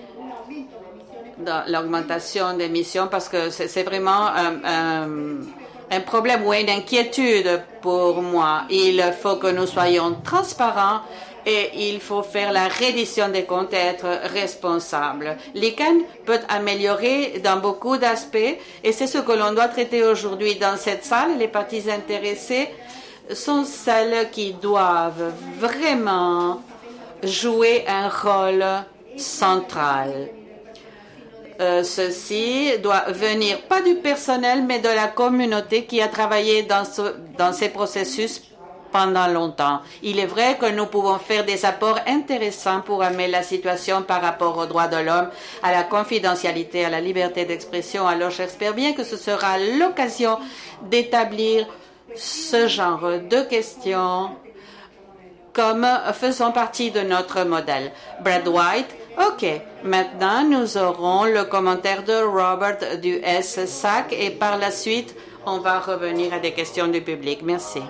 dans l'augmentation des émissions parce que c'est vraiment un, un, un problème ou une inquiétude pour moi. Il faut que nous soyons transparents et il faut faire la reddition des comptes et être responsable. L'I C A N peut améliorer dans beaucoup d'aspects et c'est ce que l'on doit traiter aujourd'hui dans cette salle. Les parties intéressées sont celles qui doivent vraiment jouer un rôle central. Euh, ceci doit venir pas du personnel, mais de la communauté qui a travaillé dans, ce, dans ces processus pendant longtemps. Il est vrai que nous pouvons faire des apports intéressants pour améliorer la situation par rapport aux droits de l'homme, à la confidentialité, à la liberté d'expression. Alors j'espère bien que ce sera l'occasion d'établir ce genre de questions comme faisant partie de notre modèle. Brad White. OK. Maintenant, nous aurons le commentaire de Robert du S S A C et par la suite, on va revenir à des questions du public. Merci.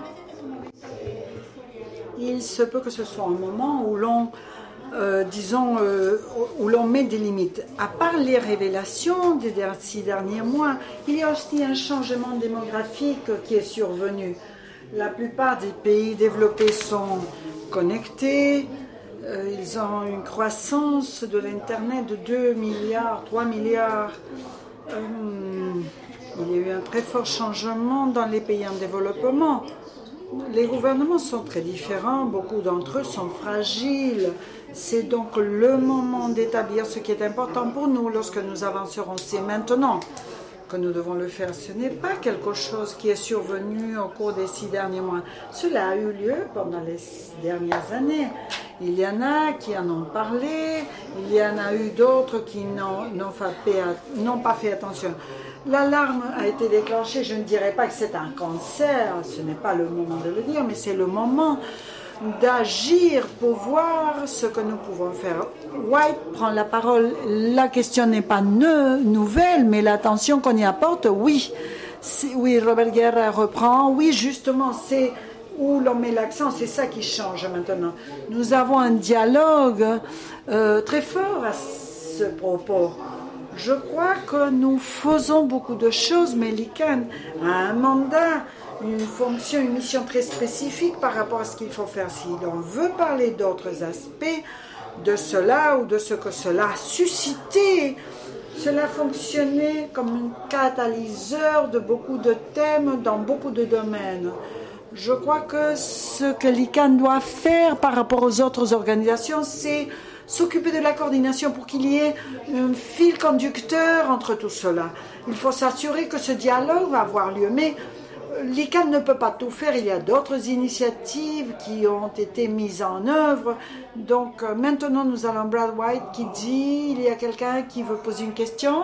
Il se peut que ce soit un moment où l'on, euh, disons, euh, où l'on met des limites. À part les révélations des six derniers mois, il y a aussi un changement démographique qui est survenu. La plupart des pays développés sont connectés. Euh, ils ont une croissance de l'Internet de deux milliards, trois milliards. Euh, il y a eu un très fort changement dans les pays en développement. Les gouvernements sont très différents, beaucoup d'entre eux sont fragiles. C'est donc le moment d'établir ce qui est important pour nous lorsque nous avancerons. C'est maintenant que nous devons le faire. Ce n'est pas quelque chose qui est survenu au cours des six derniers mois. Cela a eu lieu pendant les dernières années. Il y en a qui en ont parlé, il y en a eu d'autres qui n'ont pas fait attention. L'alarme a été déclenchée, je ne dirais pas que c'est un cancer, ce n'est pas le moment de le dire, mais c'est le moment d'agir pour voir ce que nous pouvons faire. White prend la parole. La question n'est pas ne, nouvelle, mais l'attention qu'on y apporte, oui. Oui, Robert Guerra reprend. Oui, justement, c'est où l'on met l'accent, c'est ça qui change maintenant. Nous avons un dialogue euh, très fort à ce propos. Je crois que nous faisons beaucoup de choses, mais l'I C A N a un mandat, une fonction, une mission très spécifique par rapport à ce qu'il faut faire. Si l'on veut parler d'autres aspects de cela ou de ce que cela a suscité, cela fonctionnait comme un catalyseur de beaucoup de thèmes dans beaucoup de domaines. Je crois que ce que l'I C A N doit faire par rapport aux autres organisations, c'est s'occuper de la coordination pour qu'il y ait un fil conducteur entre tout cela. Il faut s'assurer que ce dialogue va avoir lieu. Mais l'I C A N ne peut pas tout faire. Il y a d'autres initiatives qui ont été mises en œuvre. Donc maintenant, nous allons Brad White qui dit, il y a quelqu'un qui veut poser une question.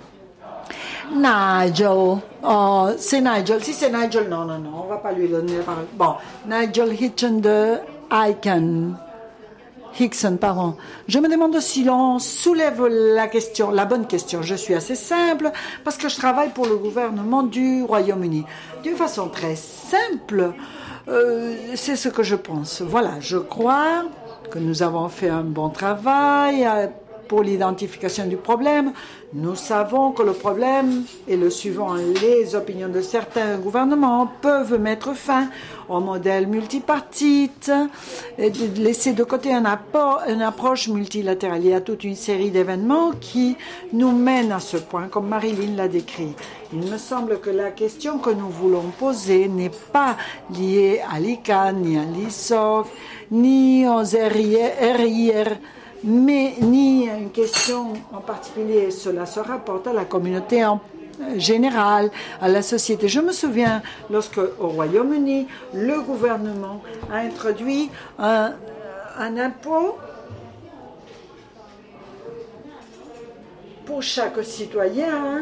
Nigel, oh, c'est Nigel. Si c'est Nigel, non, non, non, on ne va pas lui donner la parole. Bon, Nigel Hitchen de I C A N. Hickson, pardon. Je me demande si l'on soulève la question, la bonne question. Je suis assez simple parce que je travaille pour le gouvernement du Royaume-Uni. D'une façon très simple, euh, c'est ce que je pense. Voilà, je crois que nous avons fait un bon travail pour l'identification du problème. Nous savons que le problème est le suivant. Les opinions de certains gouvernements peuvent mettre fin au modèle multipartite et de laisser de côté un apport, une approche multilatérale. Il y a toute une série d'événements qui nous mènent à ce point, comme Marilyn l'a décrit. Il me semble que la question que nous voulons poser n'est pas liée à l'I C A N, ni à l'I S O C, ni aux R I R, mais ni à une question en particulier. Cela se rapporte à la communauté en général, à la société. Je me souviens lorsque, au Royaume-Uni, le gouvernement a introduit un, un impôt pour chaque citoyen,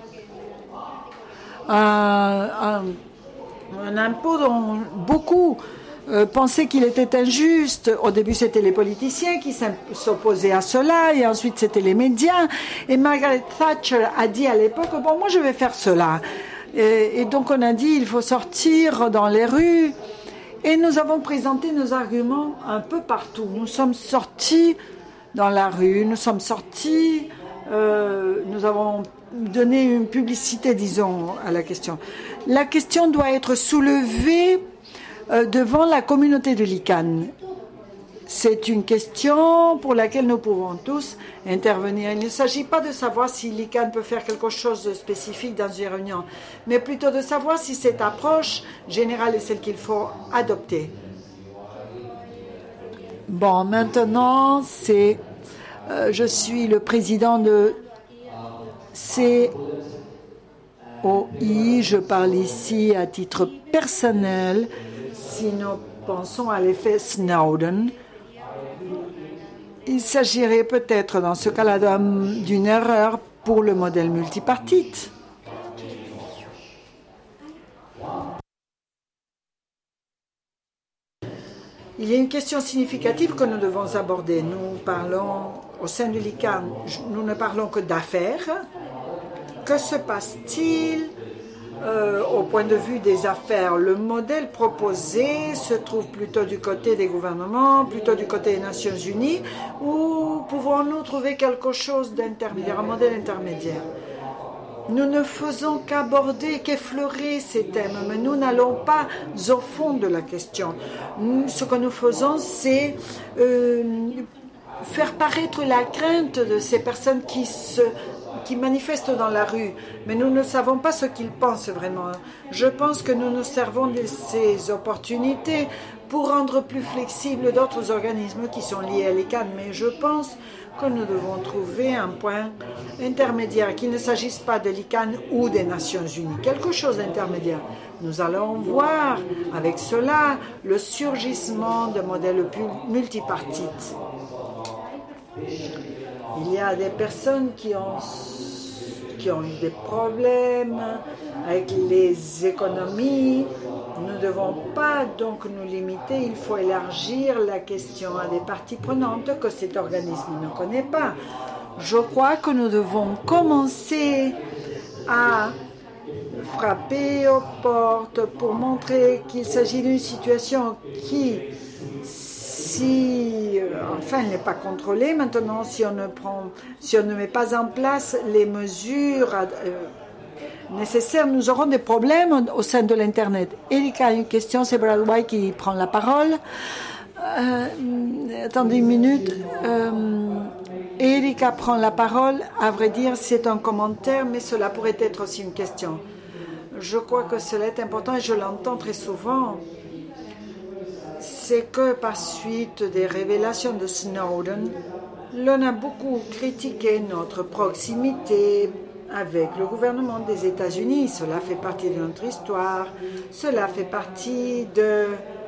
un, un, un impôt dont beaucoup Euh, pensaient qu'il était injuste. Au début, c'était les politiciens qui s'opposaient à cela, et ensuite, c'était les médias. Et Margaret Thatcher a dit à l'époque, bon, moi, je vais faire cela. Et, et donc, on a dit, il faut sortir dans les rues. Et nous avons présenté nos arguments un peu partout. Nous sommes sortis dans la rue, nous sommes sortis, euh, nous avons donné une publicité, disons, à la question. La question doit être soulevée devant la communauté de l'I C A N. C'est une question pour laquelle nous pouvons tous intervenir. Il ne s'agit pas de savoir si l'I C A N peut faire quelque chose de spécifique dans une réunion, mais plutôt de savoir si cette approche générale est celle qu'il faut adopter. Bon, maintenant, c'est, euh, je suis le président de C O I. Je parle ici à titre personnel. Si nous pensons à l'effet Snowden, il s'agirait peut-être dans ce cas-là d'une erreur pour le modèle multipartite. Il y a une question significative que nous devons aborder. Nous parlons, au sein de l'I C A N, nous ne parlons que d'affaires. Que se passe-t-il euh, au point de vue des affaires? Le modèle proposé se trouve plutôt du côté des gouvernements, plutôt du côté des Nations Unies, ou pouvons-nous trouver quelque chose d'intermédiaire, un modèle intermédiaire? Nous ne faisons qu'aborder, qu'effleurer ces thèmes, mais nous n'allons pas au fond de la question. Nous, ce que nous faisons, c'est euh, faire paraître la crainte de ces personnes qui, se, qui manifestent dans la rue, mais nous ne savons pas ce qu'ils pensent vraiment. Je pense que nous nous servons de ces opportunités pour rendre plus flexibles d'autres organismes qui sont liés à l'I C A N, mais je pense que nous devons trouver un point intermédiaire, qu'il ne s'agisse pas de l'I C A N ou des Nations Unies, quelque chose d'intermédiaire. Nous allons voir avec cela le surgissement de modèles multipartites. Il y a des personnes qui ont, qui ont eu des problèmes avec les économies. Nous ne devons pas donc nous limiter, il faut élargir la question à des parties prenantes que cet organisme ne connaît pas. Je crois que nous devons commencer à frapper aux portes pour montrer qu'il s'agit d'une situation qui, si enfin elle n'est pas contrôlée maintenant, si on ne prend, si on ne met pas en place les mesures euh, nécessaires, nous aurons des problèmes au sein de l'Internet. Erika a une question, c'est Brad White qui prend la parole. Euh, attendez une minute. Euh, Erika prend la parole. À vrai dire, c'est un commentaire, mais cela pourrait être aussi une question. Je crois que cela est important et je l'entends très souvent. C'est que par suite des révélations de Snowden, l'on a beaucoup critiqué notre proximité avec le gouvernement des États-Unis. Cela fait partie de notre histoire, cela fait partie de,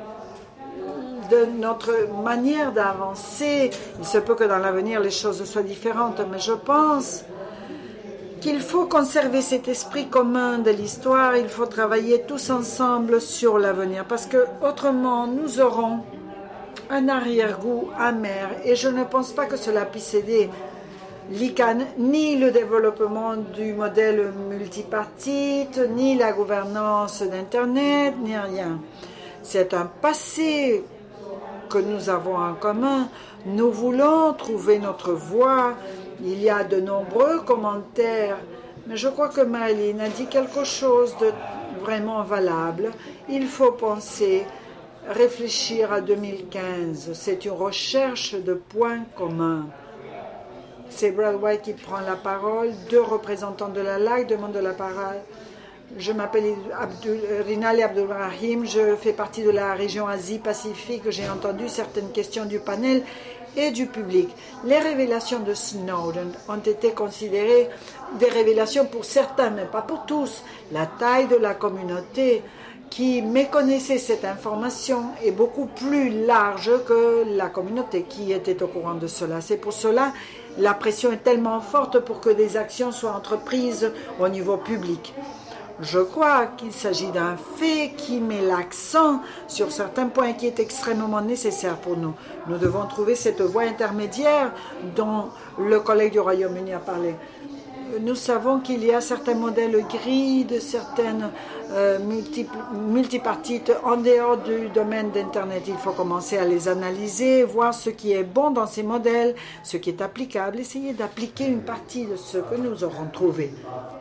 de notre manière d'avancer. Il se peut que dans l'avenir les choses soient différentes, mais je pense qu'il faut conserver cet esprit commun de l'histoire. Il faut travailler tous ensemble sur l'avenir, parce que autrement nous aurons un arrière-goût amer, et je ne pense pas que cela puisse aider l'I C A N, ni le développement du modèle multipartite, ni la gouvernance d'Internet, ni rien. C'est un passé que nous avons en commun. Nous voulons trouver notre voie. Il y a de nombreux commentaires, mais je crois que Marilyn a dit quelque chose de vraiment valable. Il faut penser, réfléchir à deux mille quinze. C'est une recherche de points communs. C'est Brad White qui prend la parole. Deux représentants de la L A C demandent la parole. Je m'appelle Abdul, Rinali Abdulrahim. Je fais partie de la région Asie-Pacifique. J'ai entendu certaines questions du panel et du public. Les révélations de Snowden ont été considérées des révélations pour certains, mais pas pour tous. La taille de la communauté qui méconnaissait cette information est beaucoup plus large que la communauté qui était au courant de cela. C'est pour cela que la pression est tellement forte pour que des actions soient entreprises au niveau public. Je crois qu'il s'agit d'un fait qui met l'accent sur certains points qui est extrêmement nécessaire pour nous. Nous devons trouver cette voie intermédiaire dont le collègue du Royaume-Uni a parlé. Nous savons qu'il y a certains modèles gris de certaines euh, multi, multipartites en dehors du domaine d'Internet. Il faut commencer à les analyser, voir ce qui est bon dans ces modèles, ce qui est applicable, essayer d'appliquer une partie de ce que nous aurons trouvé.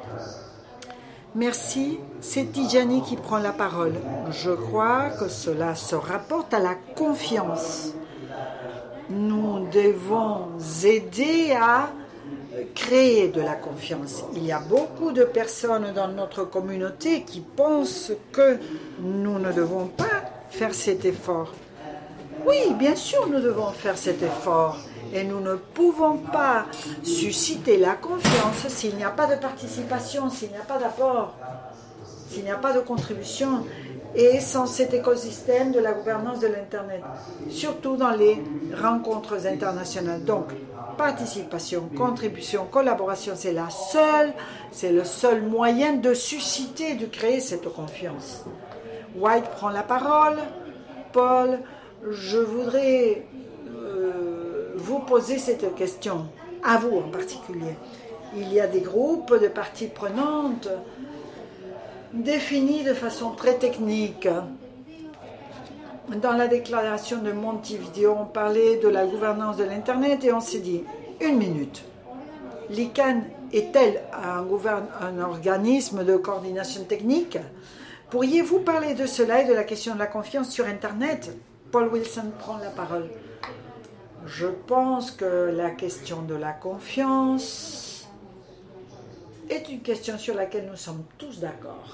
Merci. C'est Tijani qui prend la parole. Je crois que cela se rapporte à la confiance. nous devons aider à créer de la confiance. Il y a beaucoup de personnes dans notre communauté qui pensent que nous ne devons pas faire cet effort. Oui, bien sûr, nous devons faire cet effort. Et nous ne pouvons pas susciter la confiance s'il n'y a pas de participation, s'il n'y a pas d'apport, s'il n'y a pas de contribution, et sans cet écosystème de la gouvernance de l'Internet, surtout dans les rencontres internationales. Donc, participation, contribution, collaboration, c'est la seule, c'est le seul moyen de susciter, de créer cette confiance. White prend la parole. Paul, je voudrais euh, vous poser cette question, à vous en particulier. Il y a des groupes de parties prenantes définis de façon très technique. Dans la déclaration de Montevideo, on parlait de la gouvernance de l'Internet et on s'est dit, une minute, l'I C A N est-elle un, un organisme de coordination technique? Pourriez-vous parler de cela et de la question de la confiance sur Internet? Paul Wilson prend la parole. Je pense que la question de la confiance est une question sur laquelle nous sommes tous d'accord.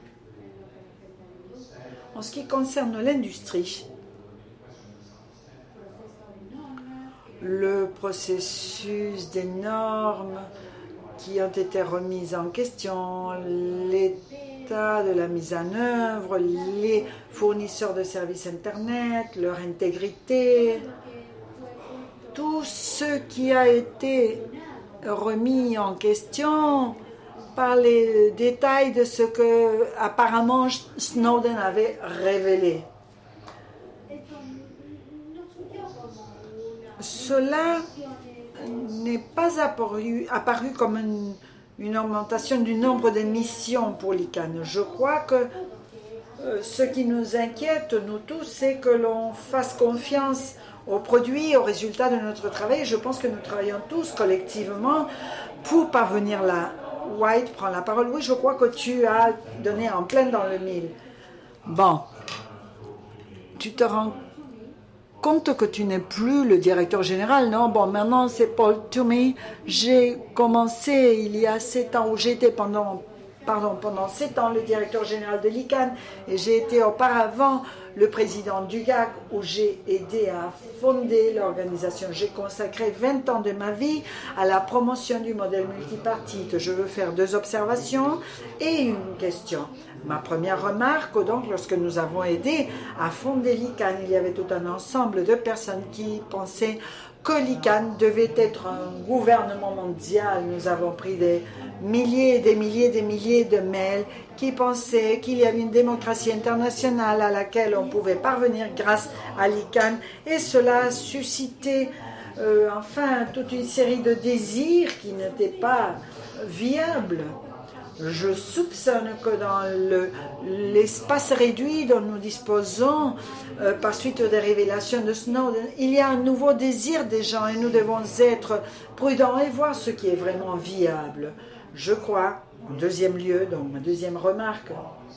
En ce qui concerne l'industrie, le processus des normes qui ont été remises en question, l'état de la mise en œuvre, les fournisseurs de services Internet, leur intégrité, tout ce qui a été remis en question par les détails de ce que apparemment Snowden avait révélé. Cela n'est pas apparu, apparu comme une, une augmentation du nombre de missions pour l'I C A N. Je crois que euh, ce qui nous inquiète, nous tous, c'est que l'on fasse confiance aux produits, aux résultats de notre travail. Je pense que nous travaillons tous collectivement pour parvenir là. White prend la parole. Oui, je crois que tu as donné en plein dans le mille. Bon, tu te rends compte que tu n'es plus le directeur général, non? Bon, maintenant c'est Paul Twomey. J'ai commencé il y a sept ans, où j'étais pendant, pardon, pendant sept ans le directeur général de l'I C A N, et j'ai été auparavant le président du G A C, où j'ai aidé à fonder l'organisation. J'ai consacré vingt ans de ma vie à la promotion du modèle multipartite. Je veux faire deux observations et une question. Ma première remarque, donc, lorsque nous avons aidé à fonder l'I C A N, il y avait tout un ensemble de personnes qui pensaient que l'I C A N devait être un gouvernement mondial. Nous avons pris des milliers et des milliers et des milliers de mails qui pensaient qu'il y avait une démocratie internationale à laquelle on pouvait parvenir grâce à l'I C A N, et cela a suscité euh, enfin toute une série de désirs qui n'étaient pas viables. Je soupçonne que dans le, l'espace réduit dont nous disposons, euh, par suite des révélations de Snowden, il y a un nouveau désir des gens et nous devons être prudents et voir ce qui est vraiment viable. Je crois, en deuxième lieu, donc ma deuxième remarque,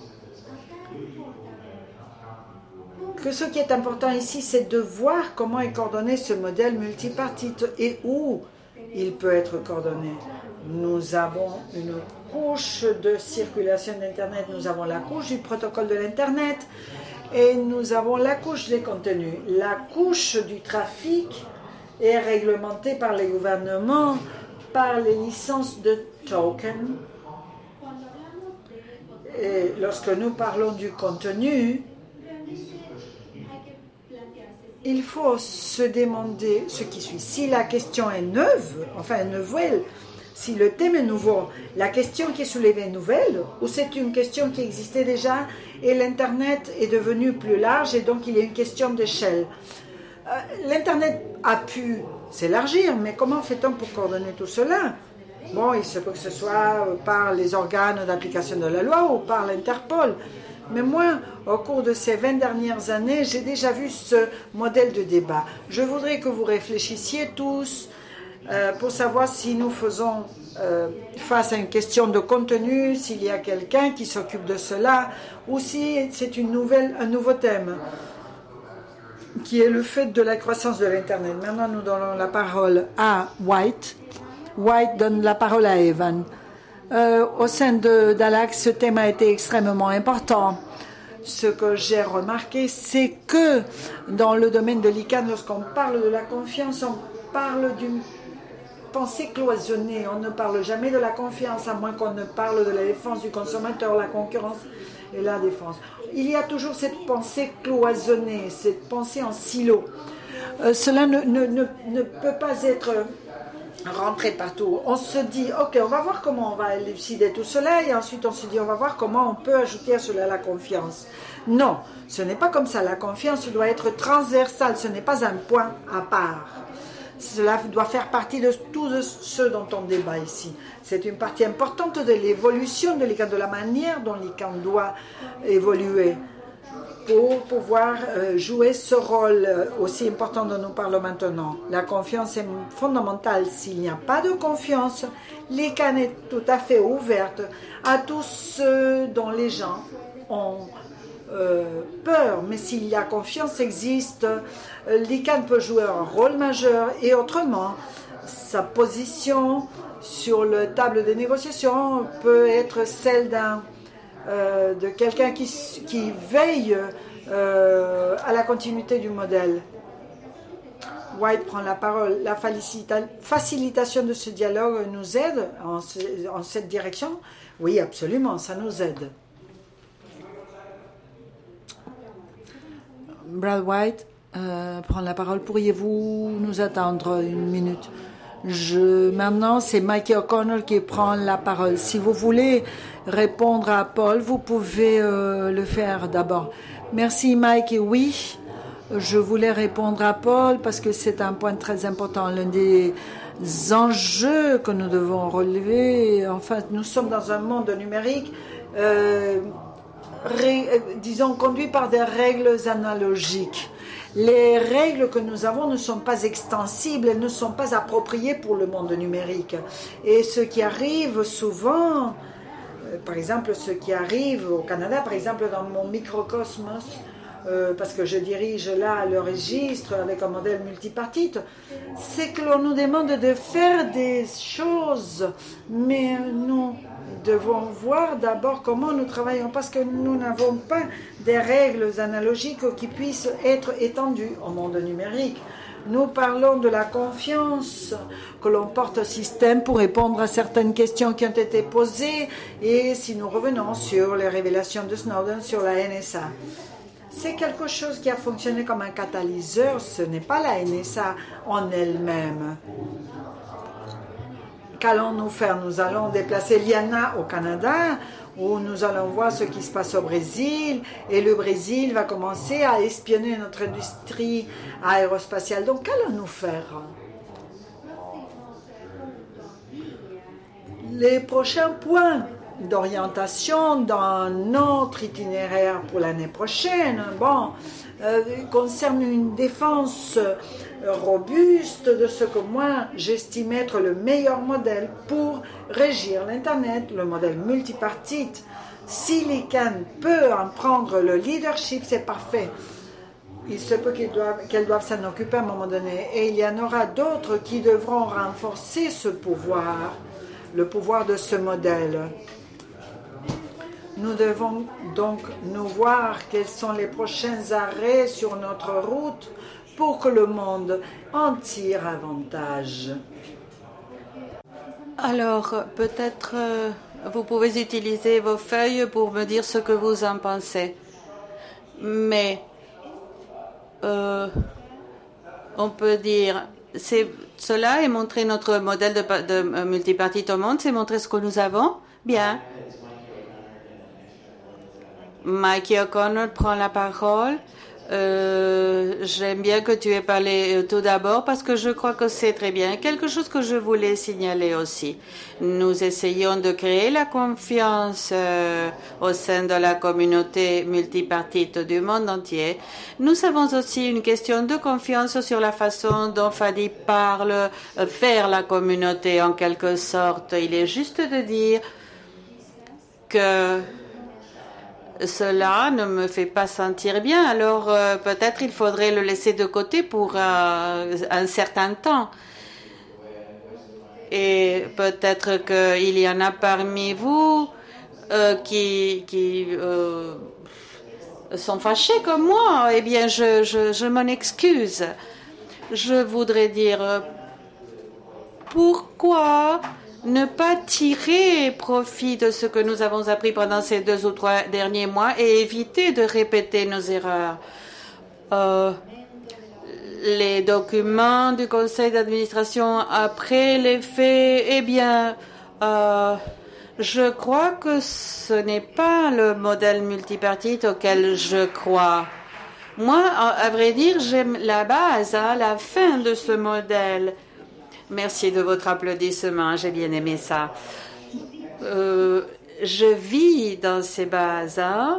que ce qui est important ici, c'est de voir comment est coordonné ce modèle multipartite et où il peut être coordonné. Nous avons une couche de circulation d'Internet, nous avons la couche du protocole de l'Internet et nous avons la couche des contenus. La couche du trafic est réglementée par les gouvernements, par les licences de tokens. Et lorsque nous parlons du contenu, il faut se demander ce qui suit. Si la question est neuve, enfin nouvelle, si le thème est nouveau, la question qui est soulevée est nouvelle, ou c'est une question qui existait déjà et l'Internet est devenu plus large et donc il y a une question d'échelle. Euh, L'Internet a pu s'élargir, mais comment fait-on pour coordonner tout cela? Bon, il se peut que ce soit par les organes d'application de la loi ou par l'Interpol. Mais moi, au cours de ces vingt dernières années, j'ai déjà vu ce modèle de débat. Je voudrais que vous réfléchissiez tous euh, pour savoir si nous faisons euh, face à une question de contenu, s'il y a quelqu'un qui s'occupe de cela, ou si c'est une nouvelle, un nouveau thème. qui est le fait de la croissance de l'Internet. Maintenant, nous donnons la parole à White. White donne la parole à Evan. Euh, au sein de d'Alax, ce thème a été extrêmement important. Ce que j'ai remarqué, c'est que dans le domaine de l'I C A N, lorsqu'on parle de la confiance, on parle d'une pensée cloisonnée. On ne parle jamais de la confiance, à moins qu'on ne parle de la défense du consommateur, la concurrence et la défense. Il y a toujours cette pensée cloisonnée, cette pensée en silo. Euh, cela ne, ne, ne, ne peut pas être rentré partout. On se dit, ok, on va voir comment on va élucider tout cela, et ensuite on se dit, on va voir comment on peut ajouter à cela la confiance. Non, ce n'est pas comme ça. La confiance doit être transversale, ce n'est pas un point à part. Cela doit faire partie de tout de ce dont on débat ici. C'est une partie importante de l'évolution de l'I C A N, de la manière dont l'I C A N doit évoluer pour pouvoir euh, jouer ce rôle euh, aussi important dont nous parlons maintenant. La confiance est fondamentale. S'il n'y a pas de confiance, l'I C A N est tout à fait ouverte à tous ceux dont les gens ont euh, peur. Mais s'il y a confiance existe, euh, l'I C A N peut jouer un rôle majeur, et autrement, sa position sur la table de négociation peut être celle d'un Euh, de quelqu'un qui, qui veille euh, à la continuité du modèle. White prend la parole. La facilita- facilitation de ce dialogue nous aide en, ce, en cette direction? Oui, absolument, ça nous aide. Brad White euh, prend la parole. Pourriez-vous nous attendre une minute? Je, maintenant, c'est Mikey O'Connor qui prend la parole. Si vous voulez répondre à Paul, vous pouvez euh, le faire d'abord. Merci, Mike. Et oui, je voulais répondre à Paul parce que c'est un point très important. L'un des enjeux que nous devons relever, enfin, nous sommes dans un monde numérique, euh, ré, disons, conduit par des règles analogiques. Les règles que nous avons ne sont pas extensibles, elles ne sont pas appropriées pour le monde numérique. Et ce qui arrive souvent, euh, par exemple, ce qui arrive au Canada, par exemple, dans mon microcosmos, euh, parce que je dirige là le registre avec un modèle multipartite, c'est que l'on nous demande de faire des choses, mais nous devons voir d'abord comment nous travaillons, parce que nous n'avons pas des règles analogiques qui puissent être étendues au monde numérique. Nous parlons de la confiance que l'on porte au système pour répondre à certaines questions qui ont été posées, et si nous revenons sur les révélations de Snowden sur la N S A, c'est quelque chose qui a fonctionné comme un catalyseur, ce n'est pas la N S A en elle-même. Qu'allons-nous faire? Nous allons déplacer l'I A N A au Canada, où nous allons voir ce qui se passe au Brésil, et le Brésil va commencer à espionner notre industrie aérospatiale. Donc, qu'allons-nous faire? Les prochains points d'orientation dans notre itinéraire pour l'année prochaine, bon, euh, concernent une défense robuste de ce que moi j'estime être le meilleur modèle pour régir l'Internet, le modèle multipartite. Si l'I C A N peut en prendre le leadership, c'est parfait. Il se peut qu'elles doivent, qu'elles doivent s'en occuper à un moment donné. Et il y en aura d'autres qui devront renforcer ce pouvoir, le pouvoir de ce modèle. Nous devons donc nous voir quels sont les prochains arrêts sur notre route pour que le monde en tire avantage. Alors, peut-être euh, vous pouvez utiliser vos feuilles pour me dire ce que vous en pensez. Mais euh, on peut dire, c'est, cela est montrer notre modèle de, de multipartite au monde, c'est montrer ce que nous avons. Bien. Mikey O'Connor prend la parole. Euh, j'aime bien que tu aies parlé euh, tout d'abord parce que je crois que c'est très bien. Quelque chose que je voulais signaler aussi. Nous essayons de créer la confiance euh, au sein de la communauté multipartite du monde entier. Nous avons aussi une question de confiance sur la façon dont Fadi parle, euh, faire la communauté en quelque sorte. Il est juste de dire que cela ne me fait pas sentir bien. Alors euh, peut-être il faudrait le laisser de côté pour euh, un certain temps. Et peut-être qu'il y en a parmi vous euh, qui, qui euh, sont fâchés comme moi. Eh bien, je, je, je m'en excuse. Je voudrais dire, pourquoi ne pas tirer profit de ce que nous avons appris pendant ces deux ou trois derniers mois et éviter de répéter nos erreurs? Euh, les documents du conseil d'administration après les faits, eh bien, euh, je crois que ce n'est pas le modèle multipartite auquel je crois. Moi, à vrai dire, j'aime la base, hein, la fin de ce modèle. Merci de votre applaudissement, j'ai bien aimé ça. Euh, je vis dans ces bases, hein,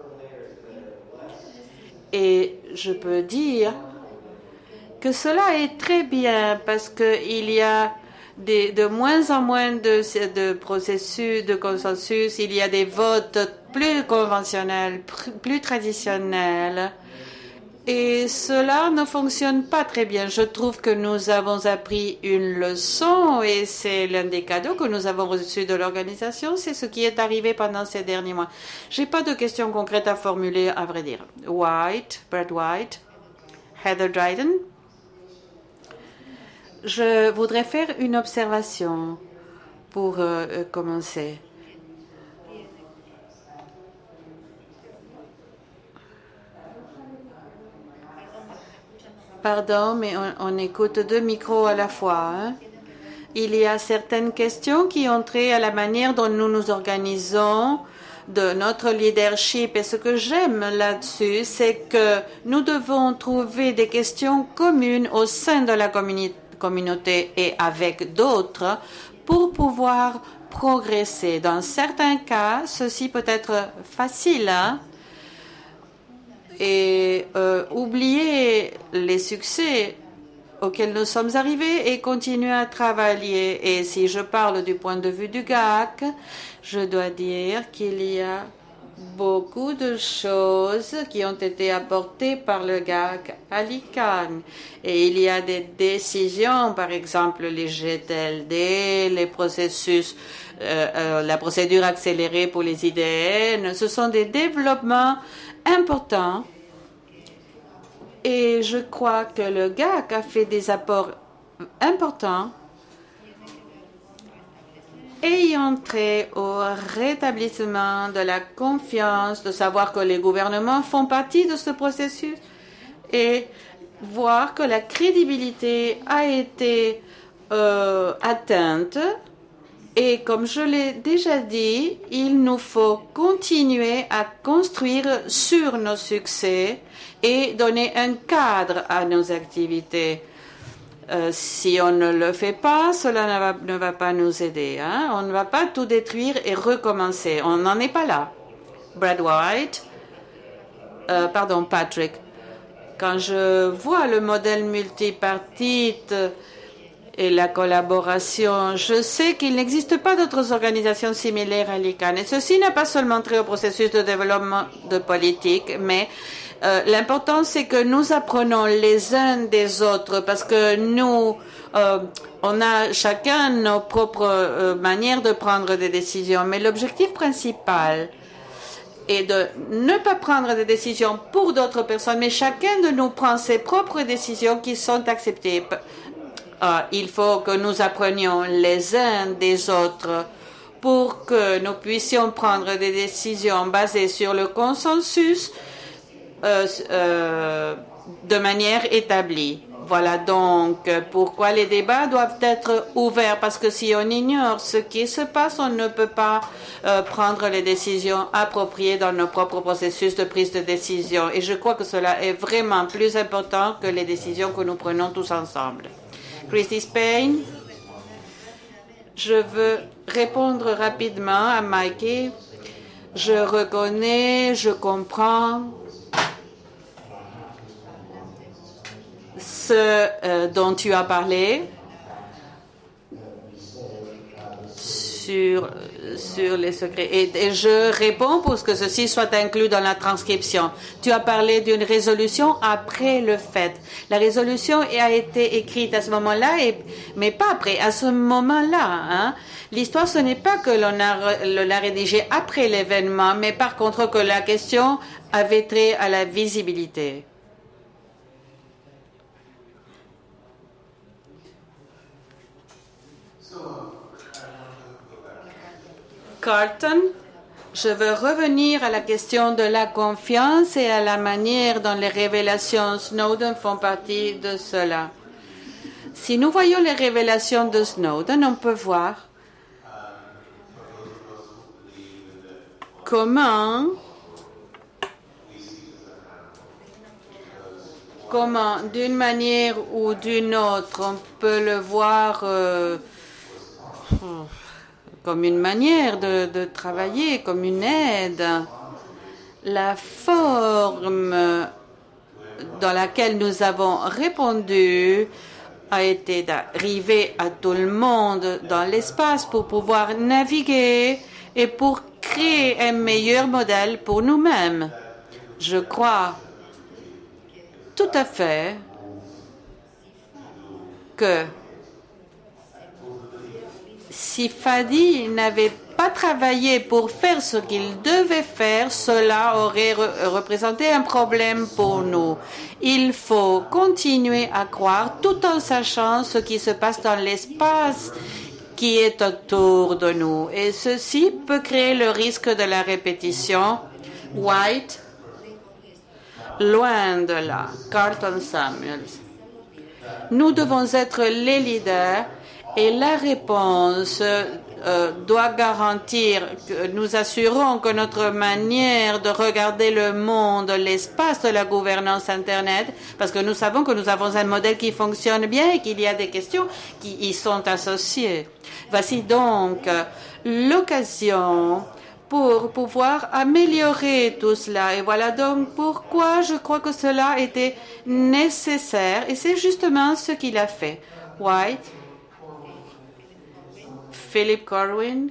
et je peux dire que cela est très bien parce qu'il y a des, de moins en moins de, de processus de consensus, il y a des votes plus conventionnels, plus traditionnels. Et cela ne fonctionne pas très bien. Je trouve que nous avons appris une leçon et c'est l'un des cadeaux que nous avons reçus de l'organisation. C'est ce qui est arrivé pendant ces derniers mois. Je n'ai pas de questions concrètes à formuler, à vrai dire. White, Brad White, Heather Dryden. Je voudrais faire une observation pour euh, commencer. Pardon, mais on, on écoute deux micros à la fois. Hein? Il y a certaines questions qui ont trait à la manière dont nous nous organisons, de notre leadership. Et ce que j'aime là-dessus, c'est que nous devons trouver des questions communes au sein de la communi- communauté et avec d'autres pour pouvoir progresser. Dans certains cas, ceci peut être facile, hein? Et euh, oublier les succès auxquels nous sommes arrivés et continuer à travailler. Et si je parle du point de vue du G A C, je dois dire qu'il y a beaucoup de choses qui ont été apportées par le G A C à l'I C A N. Et il y a des décisions, par exemple les G T L D, les processus, euh, euh, la procédure accélérée pour les I D N. Ce sont des développements important et je crois que le G A C a fait des apports importants ayant trait au rétablissement de la confiance, de savoir que les gouvernements font partie de ce processus et voir que la crédibilité a été euh, atteinte. Et comme je l'ai déjà dit, il nous faut continuer à construire sur nos succès et donner un cadre à nos activités. Euh, si on ne le fait pas, cela ne va, ne va pas nous aider. Hein? On ne va pas tout détruire et recommencer. On n'en est pas là. Brad White, euh, pardon, Patrick, quand je vois le modèle multipartite et la collaboration, je sais qu'il n'existe pas d'autres organisations similaires à l'I C A N. Et ceci n'a pas seulement trait au processus de développement de politique, mais euh, l'important c'est que nous apprenons les uns des autres parce que nous, euh, on a chacun nos propres euh, manières de prendre des décisions. Mais l'objectif principal est de ne pas prendre des décisions pour d'autres personnes, mais chacun de nous prend ses propres décisions qui sont acceptées. Uh, il faut que nous apprenions les uns des autres pour que nous puissions prendre des décisions basées sur le consensus euh, euh, de manière établie. Voilà donc pourquoi les débats doivent être ouverts, parce que si on ignore ce qui se passe, on ne peut pas euh, prendre les décisions appropriées dans nos propres processus de prise de décision. Et je crois que cela est vraiment plus important que les décisions que nous prenons tous ensemble. Christy Spain, je veux répondre rapidement à Mikey. Je reconnais, je comprends ce euh, dont tu as parlé sur, sur les secrets. Et, et je réponds pour que ceci soit inclus dans la transcription. Tu as parlé d'une résolution après le fait. La résolution a été écrite à ce moment-là, et, mais pas après, à ce moment-là. Hein. L'histoire, ce n'est pas que l'on a, l'a rédigé après l'événement, mais par contre que la question avait trait à la visibilité. Carlton, je veux revenir à la question de la confiance et à la manière dont les révélations Snowden font partie de cela. Si nous voyons les révélations de Snowden, on peut voir comment, comment d'une manière ou d'une autre, on peut le voir euh, comme une manière de, de travailler, comme une aide. La forme dans laquelle nous avons répondu a été d'arriver à tout le monde dans l'espace pour pouvoir naviguer et pour créer un meilleur modèle pour nous-mêmes. Je crois tout à fait que si Fadi n'avait pas travaillé pour faire ce qu'il devait faire, cela aurait re- représenté un problème pour nous. Il faut continuer à croire tout en sachant ce qui se passe dans l'espace qui est autour de nous. Et ceci peut créer le risque de la répétition. White, loin de là. Carlton Samuels. Nous devons être les leaders. Et la réponse euh, doit garantir que nous assurons que notre manière de regarder le monde, l'espace de la gouvernance Internet, parce que nous savons que nous avons un modèle qui fonctionne bien et qu'il y a des questions qui y sont associées. Voici donc l'occasion pour pouvoir améliorer tout cela. Et voilà donc pourquoi je crois que cela était nécessaire. Et c'est justement ce qu'il a fait. White. Philip Corwin.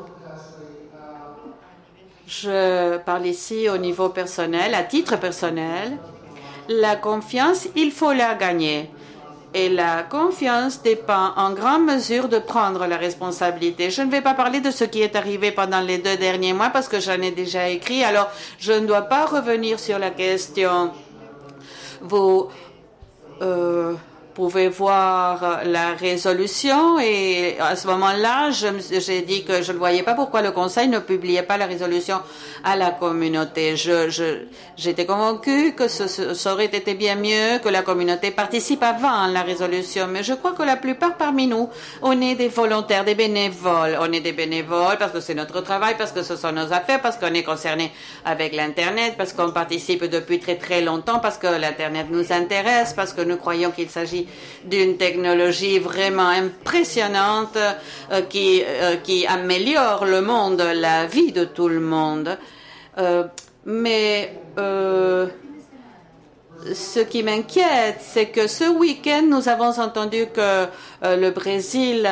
Je parle ici au niveau personnel, à titre personnel. La confiance, il faut la gagner. Et la confiance dépend en grande mesure de prendre la responsabilité. Je ne vais pas parler de ce qui est arrivé pendant les deux derniers mois parce que j'en ai déjà écrit. Alors, je ne dois pas revenir sur la question. Vous... Euh, pouvez voir la résolution et à ce moment-là, j'ai dit que je ne voyais pas pourquoi le Conseil ne publiait pas la résolution à la communauté. Je, je, j'étais convaincue que ce, ça aurait été bien mieux que la communauté participe avant la résolution, mais je crois que la plupart parmi nous, on est des volontaires, des bénévoles. On est des bénévoles parce que c'est notre travail, parce que ce sont nos affaires, parce qu'on est concerné avec l'Internet, parce qu'on participe depuis très très longtemps, parce que l'Internet nous intéresse, parce que nous croyons qu'il s'agit d'une technologie vraiment impressionnante euh, qui, euh, qui améliore le monde, la vie de tout le monde. Euh, mais euh, ce qui m'inquiète, c'est que ce week-end, nous avons entendu que euh, le Brésil...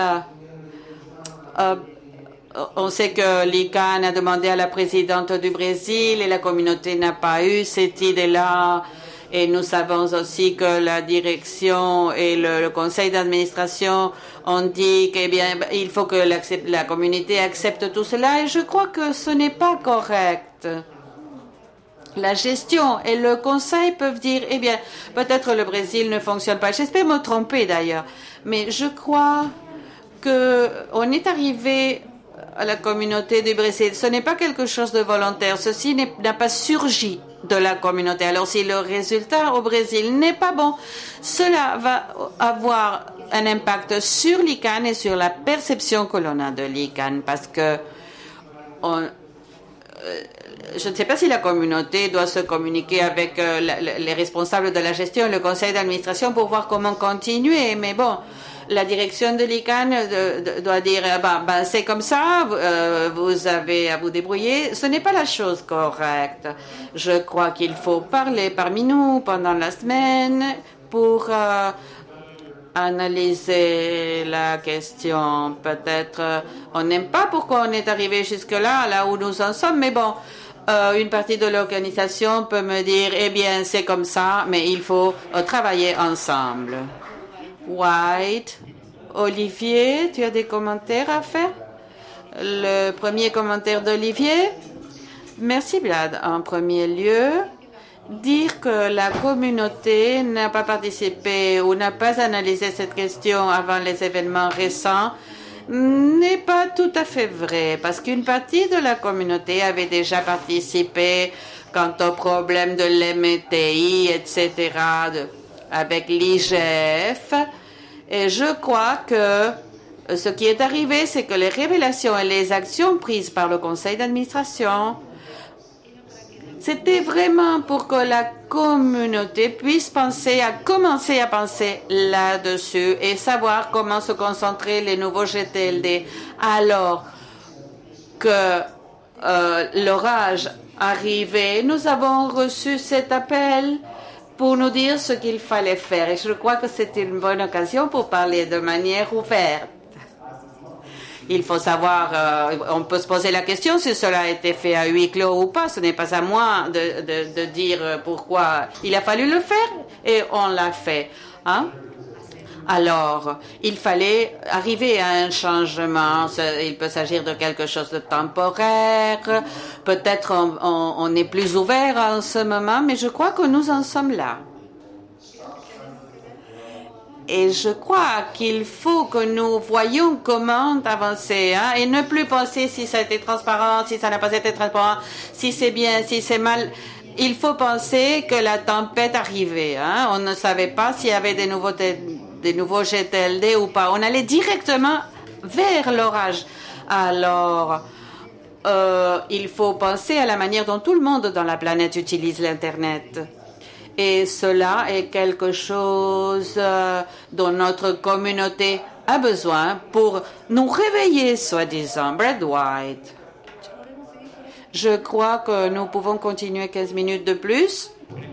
Euh, on sait que l'I C A N a demandé à la présidente du Brésil et la communauté n'a pas eu cette idée-là. Et nous savons aussi que la direction et le, le conseil d'administration ont dit qu'il il faut que la communauté accepte tout cela. Et je crois que ce n'est pas correct. La gestion et le conseil peuvent dire, eh bien, peut-être le Brésil ne fonctionne pas. J'espère me tromper d'ailleurs. Mais je crois qu'on est arrivé à la communauté du Brésil. Ce n'est pas quelque chose de volontaire. Ceci n'a pas surgi de la communauté. Alors, si le résultat au Brésil n'est pas bon, cela va avoir un impact sur l'I C A N et sur la perception que l'on a de l'I C A N, parce que on, euh, je ne sais pas si la communauté doit se communiquer avec euh, la, les responsables de la gestion et le conseil d'administration pour voir comment continuer, mais bon, la direction de l'I C A N de, de, doit dire bah, bah, c'est comme ça, euh, vous avez à vous débrouiller. Ce n'est pas la chose correcte. Je crois qu'il faut parler parmi nous pendant la semaine pour euh, analyser la question. Peut-être euh, on n'aime pas pourquoi on est arrivé jusque-là, là où nous en sommes, mais bon, euh, une partie de l'organisation peut me dire, eh bien, c'est comme ça, mais il faut euh, travailler ensemble. White, Olivier, tu as des commentaires à faire? Le premier commentaire d'Olivier. Merci, Vlad. En premier lieu, dire que la communauté n'a pas participé ou n'a pas analysé cette question avant les événements récents n'est pas tout à fait vrai, parce qu'une partie de la communauté avait déjà participé quant au problème de l'M T I, et cetera, de, avec l'I G F. Et je crois que ce qui est arrivé, c'est que les révélations et les actions prises par le conseil d'administration, c'était vraiment pour que la communauté puisse penser, à commencer à penser là-dessus et savoir comment se concentrer les nouveaux G T L D. Alors que euh, l'orage arrivait, nous avons reçu cet appel pour nous dire ce qu'il fallait faire. Et je crois que c'était une bonne occasion pour parler de manière ouverte. Il faut savoir, euh, on peut se poser la question si cela a été fait à huis clos ou pas. Ce n'est pas à moi de, de, de dire pourquoi il a fallu le faire et on l'a fait. Hein? Alors, il fallait arriver à un changement. Il peut s'agir de quelque chose de temporaire. Peut-être on, on, on est plus ouvert en ce moment, mais je crois que nous en sommes là. Et je crois qu'il faut que nous voyions comment avancer, hein, et ne plus penser si ça a été transparent, si ça n'a pas été transparent, si c'est bien, si c'est mal. Il faut penser que la tempête arrivait. Hein. On ne savait pas s'il y avait des nouveaux, des nouveaux G T L D ou pas. On allait directement vers l'orage. Alors, euh, il faut penser à la manière dont tout le monde dans la planète utilise l'Internet. Et cela est quelque chose euh, dont notre communauté a besoin pour nous réveiller, soi-disant. Brad White. Je crois que nous pouvons continuer quinze minutes de plus.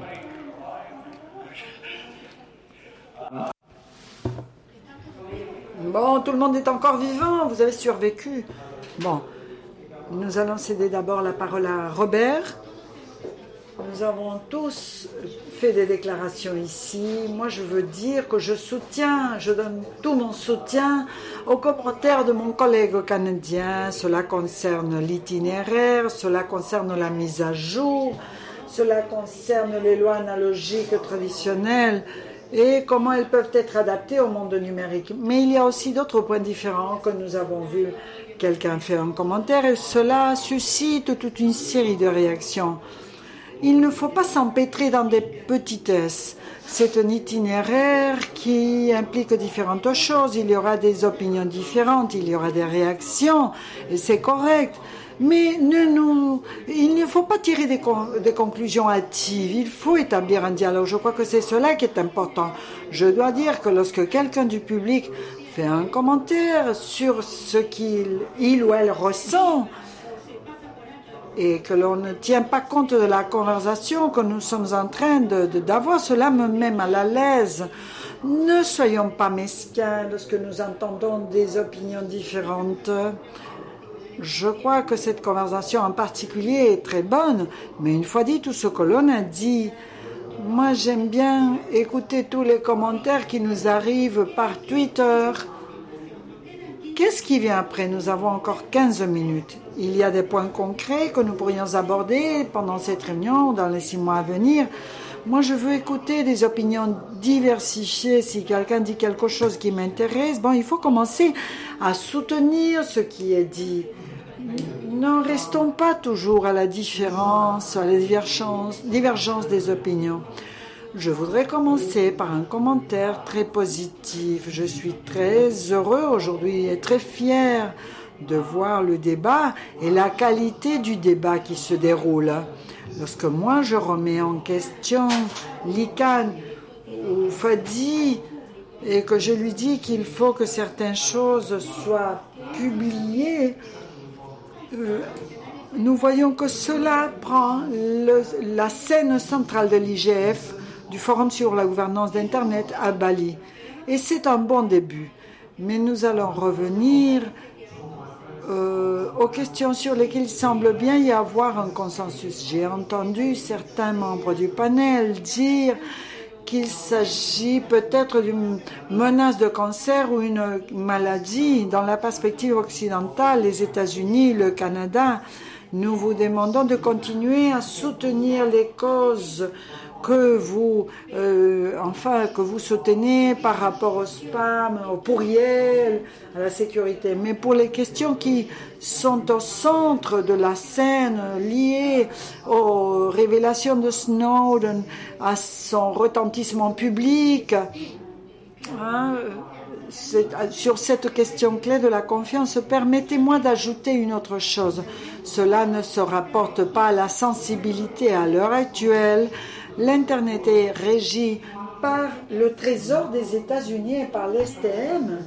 Bon, tout le monde est encore vivant, vous avez survécu. Bon, nous allons céder d'abord la parole à Robert. Nous avons tous fait des déclarations ici. Moi, je veux dire que je soutiens, je donne tout mon soutien aux commentaires de mon collègue canadien. Cela concerne l'itinéraire, cela concerne la mise à jour, cela concerne les lois analogiques traditionnelles et comment elles peuvent être adaptées au monde numérique. Mais il y a aussi d'autres points différents que nous avons vus. Quelqu'un fait un commentaire et cela suscite toute une série de réactions. Il ne faut pas s'empêtrer dans des petitesses. C'est un itinéraire qui implique différentes choses. Il y aura des opinions différentes, il y aura des réactions, et c'est correct. Mais ne nous, il ne faut pas tirer des, con, des conclusions hâtives. Il faut établir un dialogue. Je crois que c'est cela qui est important. Je dois dire que lorsque quelqu'un du public fait un commentaire sur ce qu'il il ou elle ressent, et que l'on ne tient pas compte de la conversation que nous sommes en train de, de, d'avoir, cela me met mal à l'aise. Ne soyons pas mesquins lorsque nous entendons des opinions différentes. Je crois que cette conversation en particulier est très bonne, mais une fois dit tout ce que l'on a dit, moi j'aime bien écouter tous les commentaires qui nous arrivent par Twitter. Qu'est-ce qui vient après? Nous avons encore quinze minutes. Il y a des points concrets que nous pourrions aborder pendant cette réunion ou dans les six mois à venir. Moi, je veux écouter des opinions diversifiées. Si quelqu'un dit quelque chose qui m'intéresse, bon, il faut commencer à soutenir ce qui est dit. Ne restons pas toujours à la différence, à la divergence, divergence des opinions. Je voudrais commencer par un commentaire très positif. Je suis très heureux aujourd'hui et très fier de voir le débat et la qualité du débat qui se déroule. Lorsque moi je remets en question l'I C A N ou Fadi et que je lui dis qu'il faut que certaines choses soient publiées, euh, nous voyons que cela prend le, la scène centrale de l'I G F, du Forum sur la gouvernance d'Internet à Bali. Et c'est un bon début. Mais nous allons revenir euh, aux questions sur lesquelles il semble bien y avoir un consensus. J'ai entendu certains membres du panel dire qu'il s'agit peut-être d'une menace de cancer ou une maladie. Dans la perspective occidentale, les États-Unis, le Canada, nous vous demandons de continuer à soutenir les causes que vous, euh, enfin, que vous soutenez par rapport au spam, au pourriel, à la sécurité. Mais pour les questions qui sont au centre de la scène, liées aux révélations de Snowden, à son retentissement public, hein, sur cette question clé de la confiance, permettez-moi d'ajouter une autre chose. Cela ne se rapporte pas à la sensibilité à l'heure actuelle. L'Internet est régi par le Trésor des États-Unis et par l'S T M.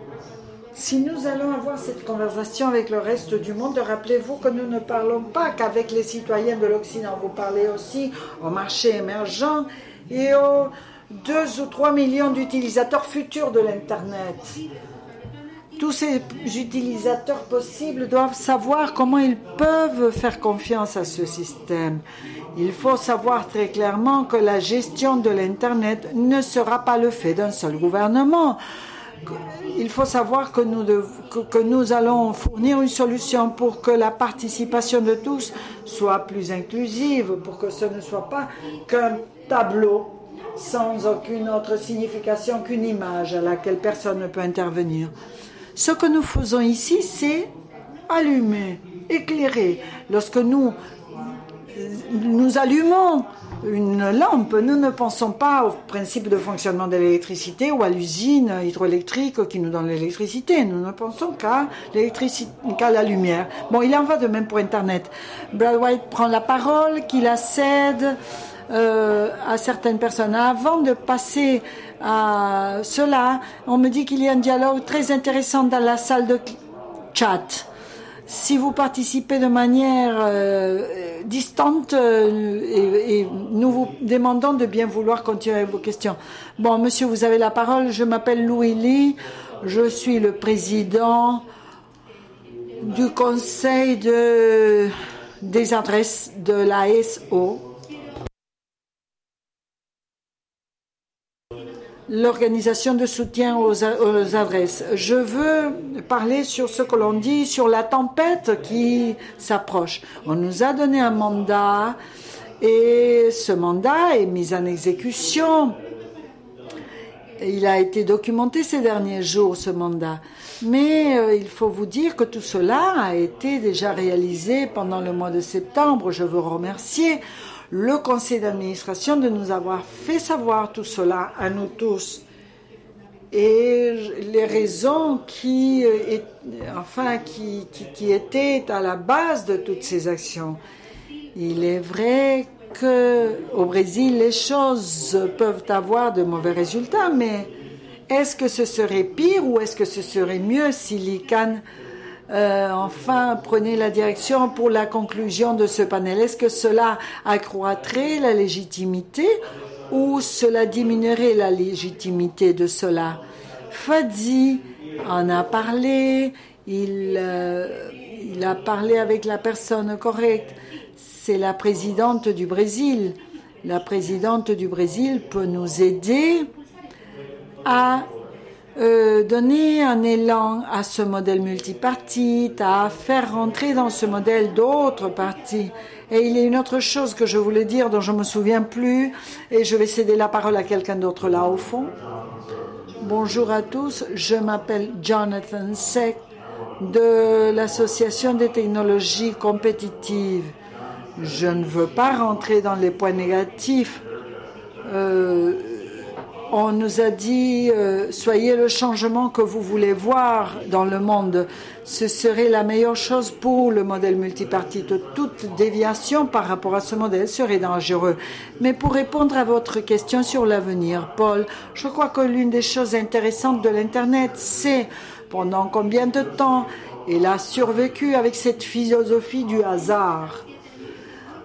Si nous allons avoir cette conversation avec le reste du monde, rappelez-vous que nous ne parlons pas qu'avec les citoyens de l'Occident. Vous parlez aussi aux marchés émergents et aux deux ou trois millions d'utilisateurs futurs de l'Internet. Tous ces utilisateurs possibles doivent savoir comment ils peuvent faire confiance à ce système. Il faut savoir très clairement que la gestion de l'Internet ne sera pas le fait d'un seul gouvernement. Il faut savoir que nous, dev, que, que nous allons fournir une solution pour que la participation de tous soit plus inclusive, pour que ce ne soit pas qu'un tableau sans aucune autre signification qu'une image à laquelle personne ne peut intervenir. Ce que nous faisons ici, c'est allumer, éclairer. Lorsque nous, nous allumons une lampe, nous ne pensons pas au principe de fonctionnement de l'électricité ou à l'usine hydroélectrique qui nous donne l'électricité. Nous ne pensons qu'à l'électricité, qu'à la lumière. Bon, il en va de même pour Internet. Brad White prend la parole, qu'il la cède euh, à certaines personnes. Avant de passer à cela, on me dit qu'il y a un dialogue très intéressant dans la salle de chat. Si vous participez de manière euh, distante, euh, et, et nous vous demandons de bien vouloir continuer vos questions. Bon, monsieur, vous avez la parole. Je m'appelle Louis Lee. Je suis le président du conseil de, des adresses de l'A S O. L'organisation de soutien aux, aux adresses. Je veux parler sur ce que l'on dit, sur la tempête qui s'approche. On nous a donné un mandat et ce mandat est mis en exécution. Il a été documenté ces derniers jours, ce mandat. Mais euh, il faut vous dire que tout cela a été déjà réalisé pendant le mois de septembre. Je veux remercier le conseil d'administration de nous avoir fait savoir tout cela à nous tous et les raisons qui, enfin, qui, qui, qui étaient à la base de toutes ces actions. Il est vrai qu'au Brésil, les choses peuvent avoir de mauvais résultats, mais est-ce que ce serait pire ou est-ce que ce serait mieux si l'I C A N Euh, enfin, prenez la direction pour la conclusion de ce panel. Est-ce que cela accroîtrait la légitimité ou cela diminuerait la légitimité de cela? Fadi en a parlé, il, euh, il a parlé avec la personne correcte. C'est la présidente du Brésil. La présidente du Brésil peut nous aider à Euh, donner un élan à ce modèle multipartite, à faire rentrer dans ce modèle d'autres partis. Et il y a une autre chose que je voulais dire dont je ne me souviens plus, et je vais céder la parole à quelqu'un d'autre là au fond. Bonjour à tous, je m'appelle Jonathan Seck de l'Association des technologies compétitives. Je ne veux pas rentrer dans les points négatifs. Euh, On nous a dit euh, soyez le changement que vous voulez voir dans le monde. Ce serait la meilleure chose pour le modèle multipartite. Toute déviation par rapport à ce modèle serait dangereux. Mais pour répondre à votre question sur l'avenir, Paul, je crois que l'une des choses intéressantes de l'Internet, c'est pendant combien de temps il a survécu avec cette philosophie du hasard.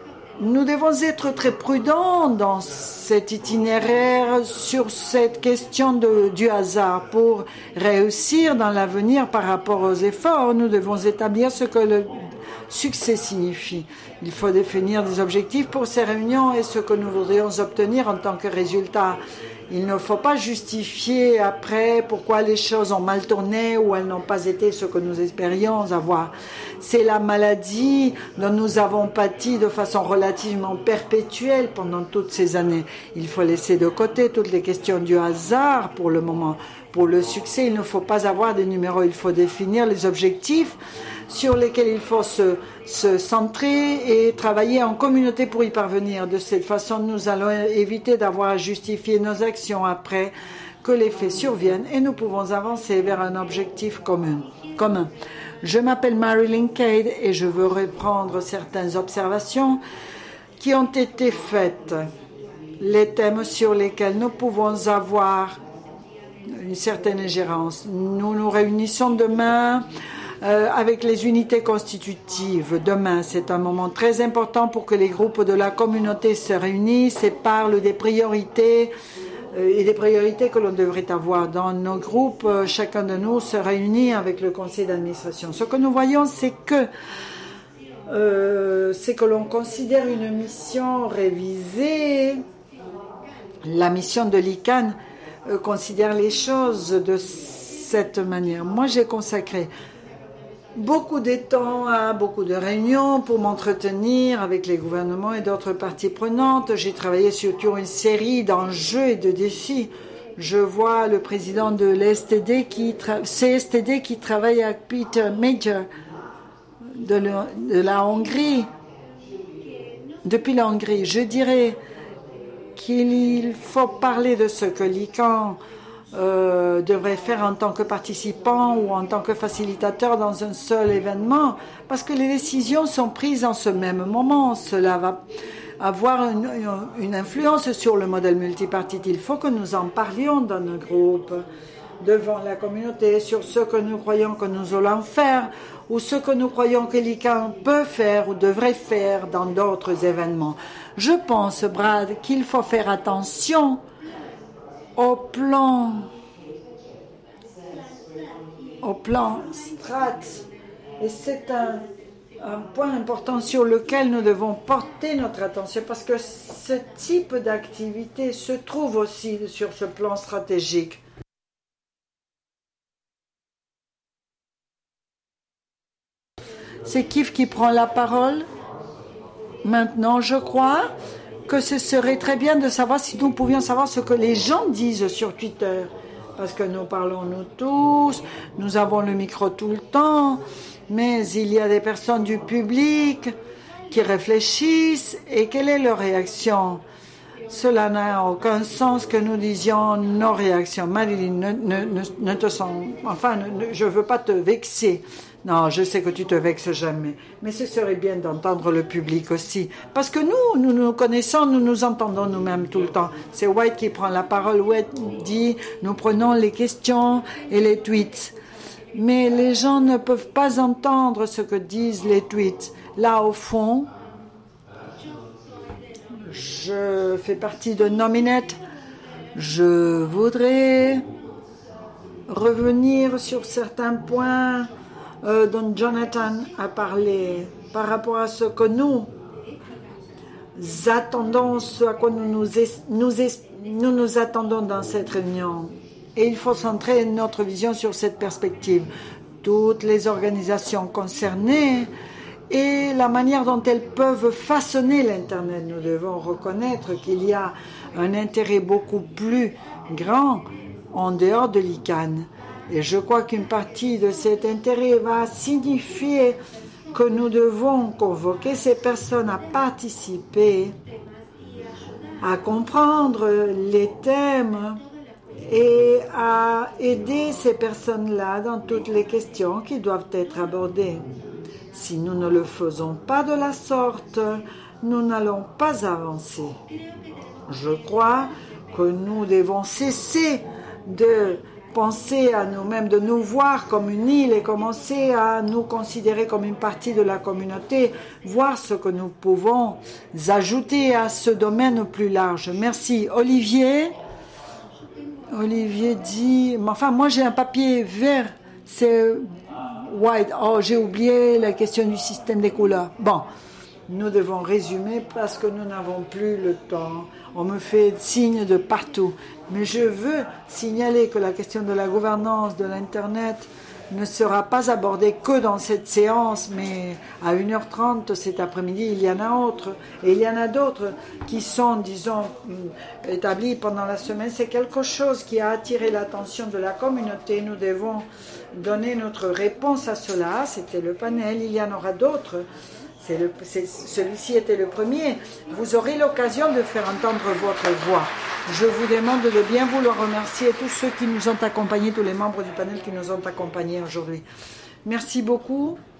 Nous devons être très prudents dans cet itinéraire sur cette question de, du hasard. Pour réussir dans l'avenir par rapport aux efforts, nous devons établir ce que le succès signifie. Il faut définir des objectifs pour ces réunions et ce que nous voudrions obtenir en tant que résultat. Il ne faut pas justifier après pourquoi les choses ont mal tourné ou elles n'ont pas été ce que nous espérions avoir. C'est la maladie dont nous avons pâti de façon relativement perpétuelle pendant toutes ces années. Il faut laisser de côté toutes les questions du hasard pour le moment. Pour le succès, il ne faut pas avoir des numéros, il faut définir les objectifs sur lesquels il faut se, se centrer et travailler en communauté pour y parvenir. De cette façon, nous allons éviter d'avoir à justifier nos actions après que les faits surviennent et nous pouvons avancer vers un objectif commun. commun. Je m'appelle Marilyn Cade et je veux reprendre certaines observations qui ont été faites. Les thèmes sur lesquels nous pouvons avoir une certaine ingérence. Nous nous réunissons demain euh, avec les unités constitutives. Demain, c'est un moment très important pour que les groupes de la communauté se réunissent et parlent des priorités euh, et des priorités que l'on devrait avoir. Dans nos groupes, euh, chacun de nous se réunit avec le conseil d'administration. Ce que nous voyons, c'est que euh, c'est que l'on considère une mission révisée. La mission de l'I C A N euh, considère les choses de cette manière. Moi, j'ai consacré beaucoup de temps à beaucoup de réunions pour m'entretenir avec les gouvernements et d'autres parties prenantes. J'ai travaillé sur une série d'enjeux et de défis. Je vois le président de l'S T D qui tra- C S T D qui travaille avec Peter Major de, le, de la Hongrie. Depuis la Hongrie, je dirais qu'il faut parler de ce que l'I C A N euh, devrait faire en tant que participant ou en tant que facilitateur dans un seul événement, parce que les décisions sont prises en ce même moment. Cela va avoir une, une influence sur le modèle multipartite. Il faut que nous en parlions dans nos groupes, devant la communauté, sur ce que nous croyons que nous allons faire ou ce que nous croyons que l'I C A N peut faire ou devrait faire dans d'autres événements. Je pense, Brad, qu'il faut faire attention au plan, au plan strat. Et c'est un, un point important sur lequel nous devons porter notre attention parce que ce type d'activité se trouve aussi sur ce plan stratégique. C'est Kif qui prend la parole. Maintenant, je crois que ce serait très bien de savoir si nous pouvions savoir ce que les gens disent sur Twitter. Parce que nous parlons nous tous, nous avons le micro tout le temps, mais il y a des personnes du public qui réfléchissent et quelle est leur réaction? Cela n'a aucun sens que nous disions nos réactions. Marilyn, ne, ne, ne, ne te sens... Enfin, ne, je ne veux pas te vexer. Non, je sais que tu te vexes jamais. Mais ce serait bien d'entendre le public aussi. Parce que nous, nous nous connaissons, nous nous entendons nous-mêmes tout le temps. C'est White qui prend la parole. White dit, nous prenons les questions et les tweets. Mais les gens ne peuvent pas entendre ce que disent les tweets. Là, au fond, je fais partie de Nominate. Je voudrais revenir sur certains points Euh, dont Jonathan a parlé par rapport à ce que nous attendons, ce à quoi nous nous, es, nous, es, nous nous attendons dans cette réunion. Et il faut centrer notre vision sur cette perspective. Toutes les organisations concernées et la manière dont elles peuvent façonner l'Internet. Nous devons reconnaître qu'il y a un intérêt beaucoup plus grand en dehors de l'I C A N. Et je crois qu'une partie de cet intérêt va signifier que nous devons convoquer ces personnes à participer, à comprendre les thèmes et à aider ces personnes-là dans toutes les questions qui doivent être abordées. Si nous ne le faisons pas de la sorte, nous n'allons pas avancer. Je crois que nous devons cesser de penser à nous-mêmes, de nous voir comme une île et commencer à nous considérer comme une partie de la communauté, voir ce que nous pouvons ajouter à ce domaine plus large. Merci. Olivier, Olivier dit, enfin moi j'ai un papier vert, c'est white. Oh, j'ai oublié la question du système des couleurs. Bon, nous devons résumer parce que nous n'avons plus le temps. On me fait signe de partout. Mais je veux signaler que la question de la gouvernance de l'Internet ne sera pas abordée que dans cette séance, mais à une heure trente cet après-midi, il y en a autres. Et il y en a d'autres qui sont, disons, établis pendant la semaine. C'est quelque chose qui a attiré l'attention de la communauté. Nous devons donner notre réponse à cela. C'était le panel. Il y en aura d'autres. C'est le, c'est, celui-ci était le premier. Vous aurez l'occasion de faire entendre votre voix. Je vous demande de bien vouloir remercier tous ceux qui nous ont accompagnés, tous les membres du panel qui nous ont accompagnés aujourd'hui. Merci beaucoup.